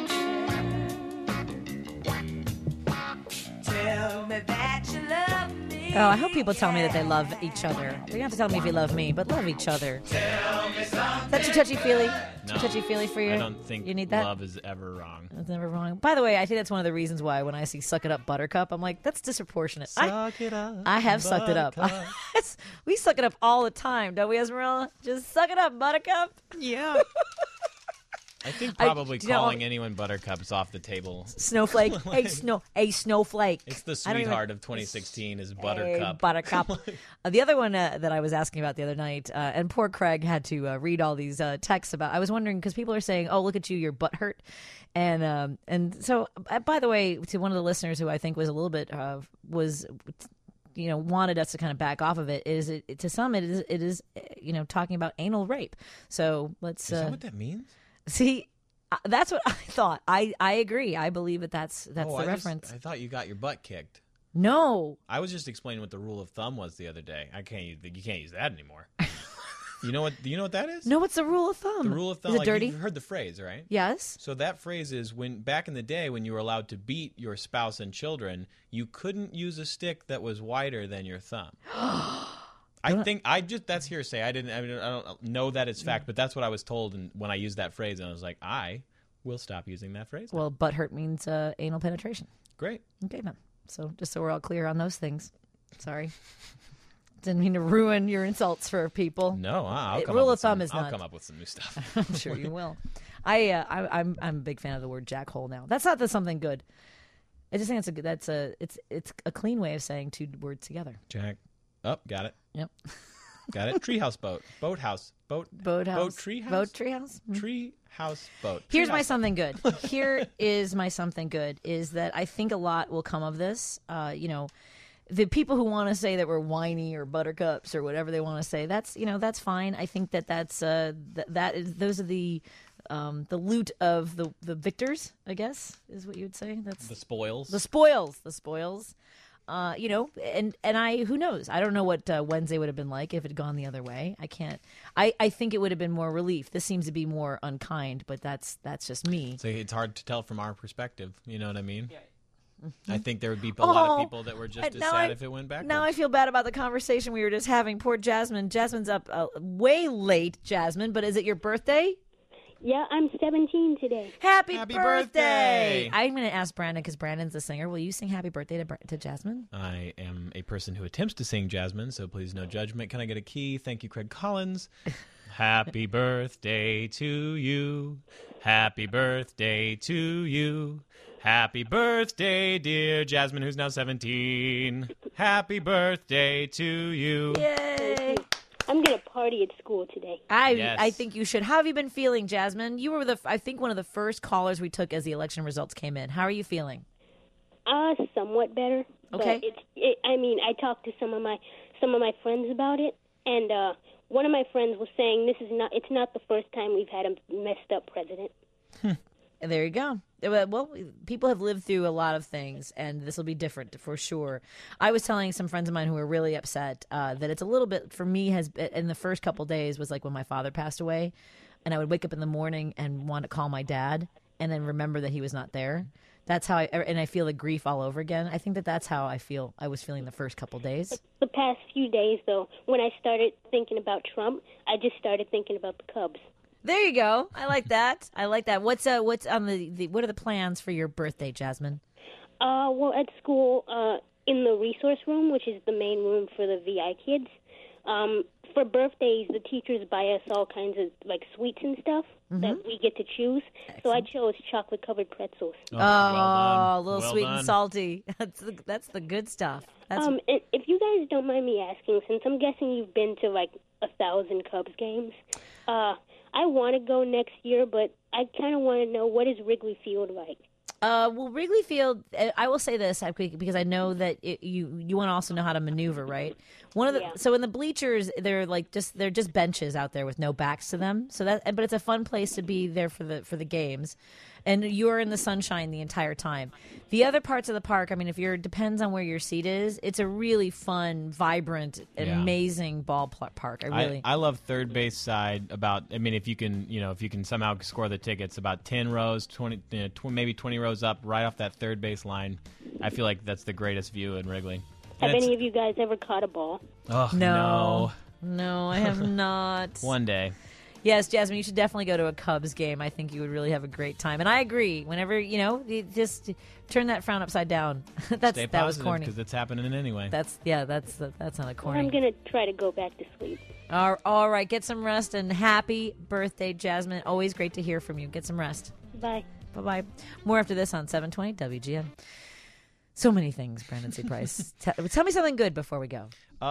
Tell me that you love me. Oh, I hope people tell me that they love each other. You don't have to tell me if you love me, but love each other. Tell me something. Is that too touchy-feely? No, Too touchy-feely for you? I don't think you need that? love is ever wrong. It's never wrong. By the way, I think that's one of the reasons why when I see Suck It Up Buttercup, I'm like, that's disproportionate. Suck it up, I have sucked it up. We suck it up all the time, don't we, Esmeralda? Just suck it up, Buttercup. Yeah. I think probably calling anyone Buttercup is off the table. Snowflake. Hey, snowflake. It's the sweetheart of 2016 is Buttercup. Hey, Buttercup. The other one that I was asking about the other night, and poor Craig had to read all these texts about. I was wondering because people are saying, "Oh, look at you, your butt hurt," and so by the way, to one of the listeners who I think was a little bit wanted us to kind of back off of it. To some it is talking about anal rape. So let's. Is that what that means? See, that's what I thought. I agree. I believe that's the reference. I thought you got your butt kicked. No, I was just explaining what the rule of thumb was the other day. You can't use that anymore. You know what? Do you know what that is? No, what's the rule of thumb? The rule of thumb. Is it dirty? You've heard the phrase, right? Yes. So that phrase is when back in the day when you were allowed to beat your spouse and children, you couldn't use a stick that was wider than your thumb. That's hearsay. I don't know that it's fact, but that's what I was told when I used that phrase, and I was like, I will stop using that phrase now. Well, butt hurt means anal penetration. Great. Okay, then. So just so we're all clear on those things. Sorry. Didn't mean to ruin your insults for people. No, I'll come rule up of thumb is I'll not. come up with some new stuff. I'm sure you will. I'm a big fan of the word jackhole now. That's not something good. I just think it's a clean way of saying two words together. Jack. Oh, got it. Yep. Got it. Treehouse boat. Boathouse. Boat treehouse. Boat treehouse. Treehouse boat. Here's my Treehouse. something good. Here is my something good is that I think a lot will come of this. The people who want to say that we're whiny or buttercups or whatever they want to say, that's fine. I think that's those are the loot of the victors, I guess, is what you would say. That's The spoils. the spoils. And who knows? I don't know what Wednesday would have been like if it had gone the other way. I can't. I think it would have been more relief. This seems to be more unkind, but that's just me. So it's hard to tell from our perspective. You know what I mean? Yeah. I think there would be a lot of people that were just as sad if it went backwards. Now I feel bad about the conversation we were just having. Poor Jasmine. Jasmine's up way late, Jasmine, but is it your birthday? Yeah, I'm 17 today. Happy birthday! I'm going to ask Brandon because Brandon's the singer. Will you sing happy birthday to Jasmine? I am a person who attempts to sing Jasmine, so please no judgment. Can I get a key? Thank you, Craig Collins. Happy birthday to you. Happy birthday to you. Happy birthday, dear Jasmine, who's now 17. Happy birthday to you. Yay! I'm going to party at school today. I think you should. How have you been feeling, Jasmine? You were I think one of the first callers we took as the election results came in. How are you feeling? Somewhat better. Okay. But I talked to some of my friends about it, and one of my friends was saying it's not the first time we've had a messed up president. There you go. Well, people have lived through a lot of things, and this will be different for sure. I was telling some friends of mine who were really upset that it's a little bit, for me, in the first couple days was like when my father passed away, and I would wake up in the morning and want to call my dad and then remember that he was not there. That's how I feel the grief all over again. I think that's how I was feeling the first couple days. The past few days, though, when I started thinking about Trump, I just started thinking about the Cubs. There you go. I like that. What's on what are the plans for your birthday, Jasmine? Well, at school, in the resource room, which is the main room for the VI kids, for birthdays, the teachers buy us all kinds of like sweets and stuff that we get to choose. Excellent. So I chose chocolate-covered pretzels. A little well sweet done. and salty. That's the good stuff. If you guys don't mind me asking, since I'm guessing you've been to like 1,000 Cubs games, I want to go next year, but I kind of want to know, what is Wrigley Field like? Well, Wrigley Field, I will say this because I know that you want to also know how to maneuver, right? So in the bleachers, they're just benches out there with no backs to them. But it's a fun place to be there for the games, and you're in the sunshine the entire time. The other parts of the park, I mean, depends on where your seat is. It's a really fun, vibrant, amazing ballpark. I love third base side. If you can somehow score the tickets, about 10 rows, 20, maybe 20 rows up, right off that third base line. I feel like that's the greatest view in Wrigley. Have any of you guys ever caught a ball? Oh, no, I have not. One day. Yes, Jasmine, you should definitely go to a Cubs game. I think you would really have a great time. And I agree. Whenever, you just turn that frown upside down. Stay that was corny. because it's happening anyway. That's not a corny. I'm going to try to go back to sleep. All right, get some rest, and happy birthday, Jasmine. Always great to hear from you. Get some rest. Bye. Bye-bye. More after this on 720 WGN. So many things, Brandon C. Price. Tell me something good before we go.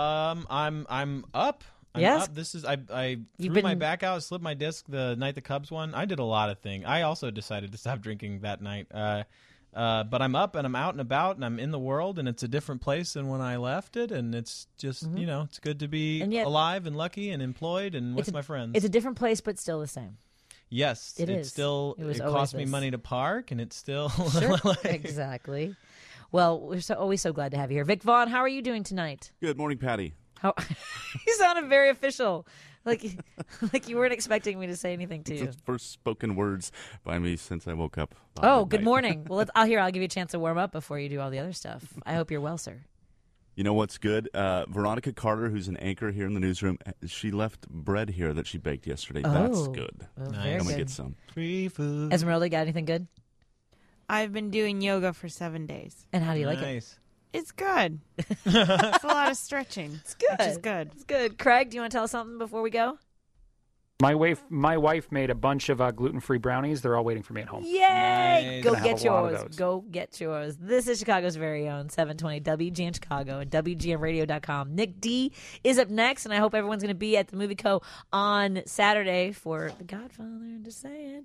I'm up. Yes? Up. This is I threw my back out, slipped my disc the night the Cubs won. I did a lot of things. I also decided to stop drinking that night. But I'm up and I'm out and about and I'm in the world, and it's a different place than when I left it, and it's just it's good to be alive and lucky and employed and with my friends. It's a different place, but still the same. Yes, it cost me money to park, and it's still sure. Exactly. Well, we're always so glad to have you here. Vic Vaughn, how are you doing tonight? Good morning, Patty. You sounded very official, like you weren't expecting me to say anything to you. It's the first spoken words by me since I woke up. Good morning. Well, I'll give you a chance to warm up before you do all the other stuff. I hope you're well, sir. You know what's good? Veronica Carter, who's an anchor here in the newsroom, she left bread here that she baked yesterday. That's good. Well, I'm gonna get some free food. Esmeralda, got anything good? I've been doing yoga for 7 days. And how do you like it? It's good. It's a lot of stretching. It's good. Which is good. It's good. Craig, do you want to tell us something before we go? My wife made a bunch of gluten-free brownies. They're all waiting for me at home. Yay! Nice. Go Gonna have get a lot of yours. those. Go get yours. This is Chicago's very own 720 WGN Chicago and WGNradio.com. Nick D is up next, and I hope everyone's going to be at the Movie Co. on Saturday for The Godfather. Just saying.